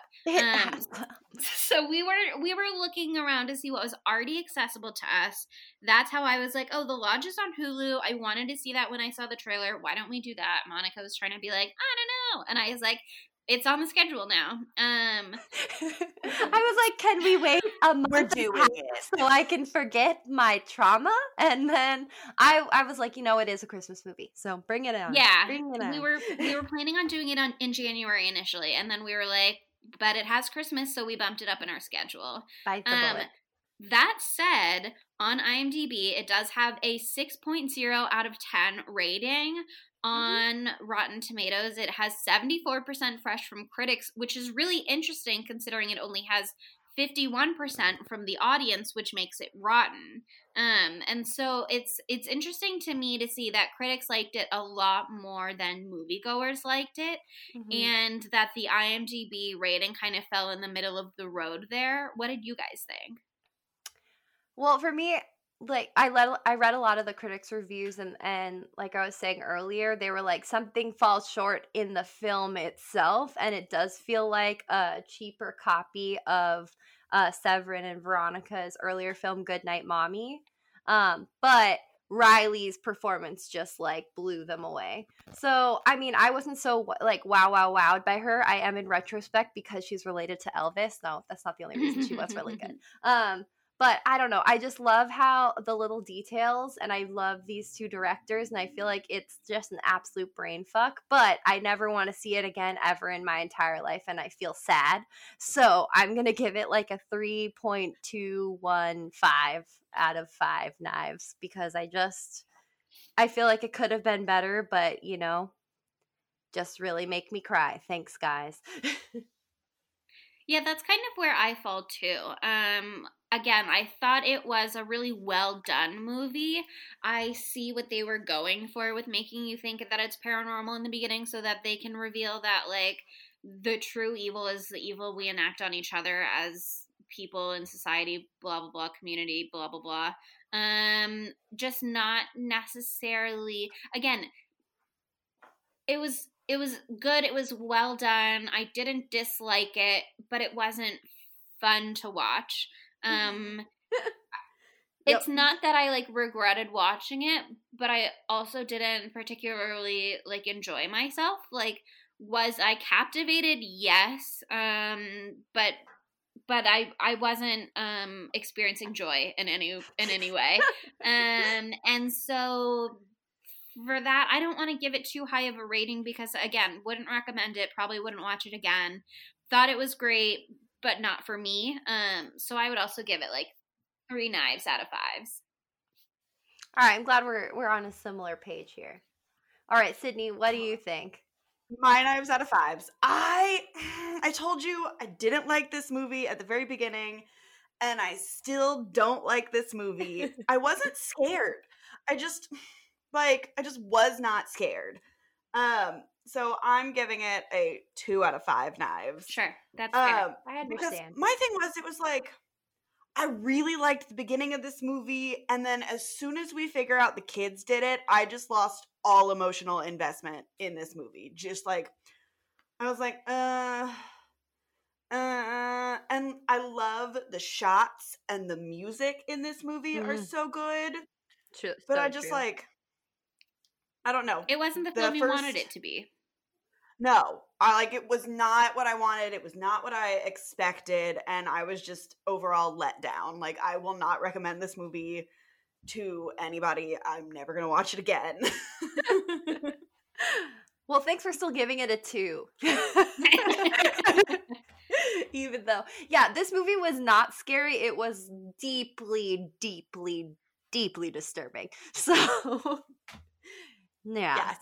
So we were looking around to see what was already accessible to us. That's how I was like, oh, The Lodge is on Hulu. I wanted to see that when I saw the trailer. Why don't we do that? Monica was trying to be like, I don't know. And I was like, it's on the schedule now. I was like, can we wait a month? We're doing it so I can forget my trauma? And then I was like, you know, it is a Christmas movie, so bring it on. Yeah, bring it on. We were planning on doing it in January initially, and then we were like, but it has Christmas, so we bumped it up in our schedule. Bite the bullet. That said, on IMDb, it does have a 6.0 out of 10 rating. On Rotten Tomatoes, it has 74% fresh from critics, which is really interesting considering it only has 51% from the audience, which makes it rotten. And so it's interesting to me to see that critics liked it a lot more than moviegoers liked it, and that the IMDb rating kind of fell in the middle of the road there. What did you guys think? Well, for me, like I read a lot of the critics' reviews, and like I was saying earlier, they were like, something falls short in the film itself, and it does feel like a cheaper copy of Severin and Veronica's earlier film Goodnight Mommy. But Riley's performance just like blew them away. So I mean, I wasn't so like wowed by her. I am in retrospect because she's related to Elvis. No, that's not the only reason. She was really good. But I don't know. I just love how the little details, and I love these two directors, and I feel like it's just an absolute brain fuck. But I never want to see it again ever in my entire life, and I feel sad. So I'm going to give it like a 3.215 out of 5 knives because I feel like it could have been better, but, you know, just really make me cry. Thanks, guys. Yeah, that's kind of where I fall too. Again, I thought it was a really well done movie. I see what they were going for with making you think that it's paranormal in the beginning so that they can reveal that, like, the true evil is the evil we enact on each other as people in society, blah, blah, blah, community, blah, blah, blah. Just not necessarily, again, it was good. It was well done. I didn't dislike it, but it wasn't fun to watch. It's not that I like regretted watching it, but I also didn't particularly like enjoy myself. Like, was I captivated? Yes. But I wasn't experiencing joy in any way. And so for that, I don't want to give it too high of a rating because, again, wouldn't recommend it, probably wouldn't watch it again. Thought it was great, but not for me. So I would also give it like 3 knives out of 5s. All right, I'm glad we're on a similar page here. All right, Sydney, what do you think? My knives out of 5s. I told you I didn't like this movie at the very beginning, and I still don't like this movie. I wasn't scared. I just was not scared. So I'm giving it a 2 out of 5 knives. Sure, that's fair. I Because understand. my thing was, it was like, I really liked the beginning of this movie, and then as soon as we figure out the kids did it, I just lost all emotional investment in this movie. Just like, I was like, and I love the shots and the music in this movie are so good, True, but so I just true. like, I don't know. It wasn't the film you wanted it to be. No, it was not what I wanted. It was not what I expected, and I was just overall let down. Like, I will not recommend this movie to anybody. I'm never gonna watch it again. Well, thanks for still giving it a 2. Even though, yeah, this movie was not scary. It was deeply, deeply, deeply disturbing. So, yeah.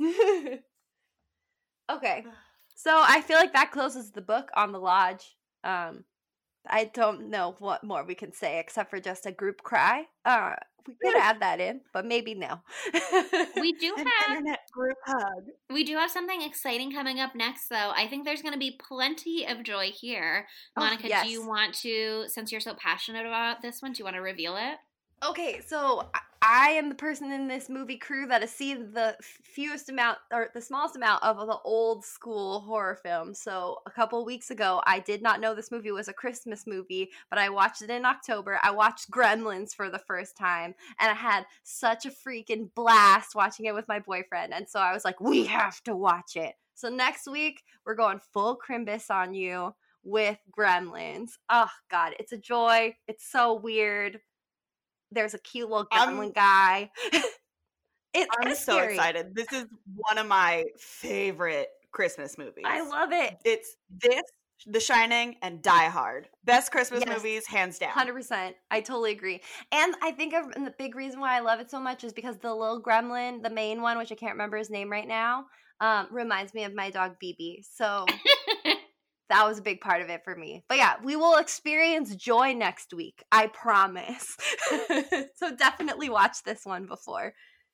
Okay. So I feel like that closes the book on The Lodge. I don't know what more we can say except for just a group cry. We could add that in, but maybe no. We do An have internet group hug. We do have something exciting coming up next, though. I think there's going to be plenty of joy here. Monica, yes. do you want to, since you're so passionate about this one, do you want to reveal it? Okay, so I am the person in this movie crew that has seen the fewest amount or the smallest amount of the old school horror films. So a couple weeks ago, I did not know this movie was a Christmas movie, but I watched it in October. I watched Gremlins for the first time, and I had such a freaking blast watching it with my boyfriend. And so I was like, we have to watch it. So next week, we're going full Crimbus on you with Gremlins. Oh, God, it's a joy. It's so weird. There's a cute little gremlin guy. I'm so scary. excited. This is one of my favorite Christmas movies. I love it. It's this, The Shining, and Die Hard. Best Christmas movies, hands down. 100%. I totally agree. And I think the big reason why I love it so much is because the little gremlin, the main one, which I can't remember his name right now, reminds me of my dog BB. So that was a big part of it for me. But yeah, we will experience joy next week. I promise. So definitely watch this one before.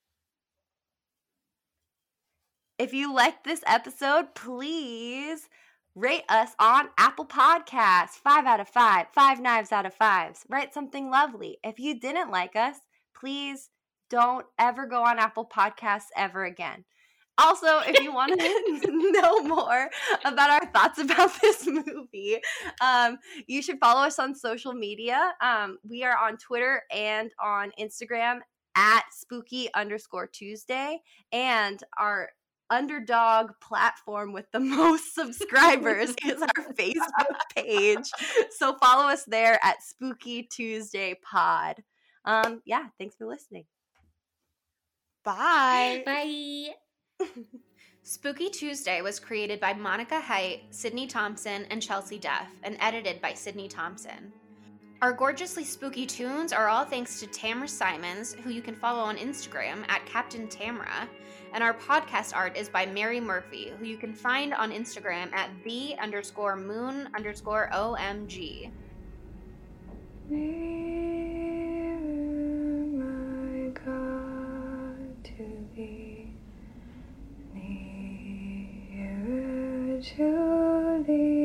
If you liked this episode, please rate us on Apple Podcasts. 5 out of 5. 5 knives out of 5s. Write something lovely. If you didn't like us, please don't ever go on Apple Podcasts ever again. Also, if you want to know more about our thoughts about this movie, you should follow us on social media. We are on Twitter and on Instagram at spooky_Tuesday. And our underdog platform with the most subscribers is our Facebook page. So follow us there at Spooky Tuesday Pod. Yeah, thanks for listening. Bye. Bye. Spooky Tuesday was created by Monica Height, Sydney Thompson, and Chelsea Duff, and edited by Sydney Thompson. Our gorgeously spooky tunes are all thanks to Tamra Simons, who you can follow on Instagram at Captain Tamra, and our podcast art is by Mary Murphy, who you can find on Instagram at the_moon_OMG. Nearer, my God, to thee. Nearer to thee.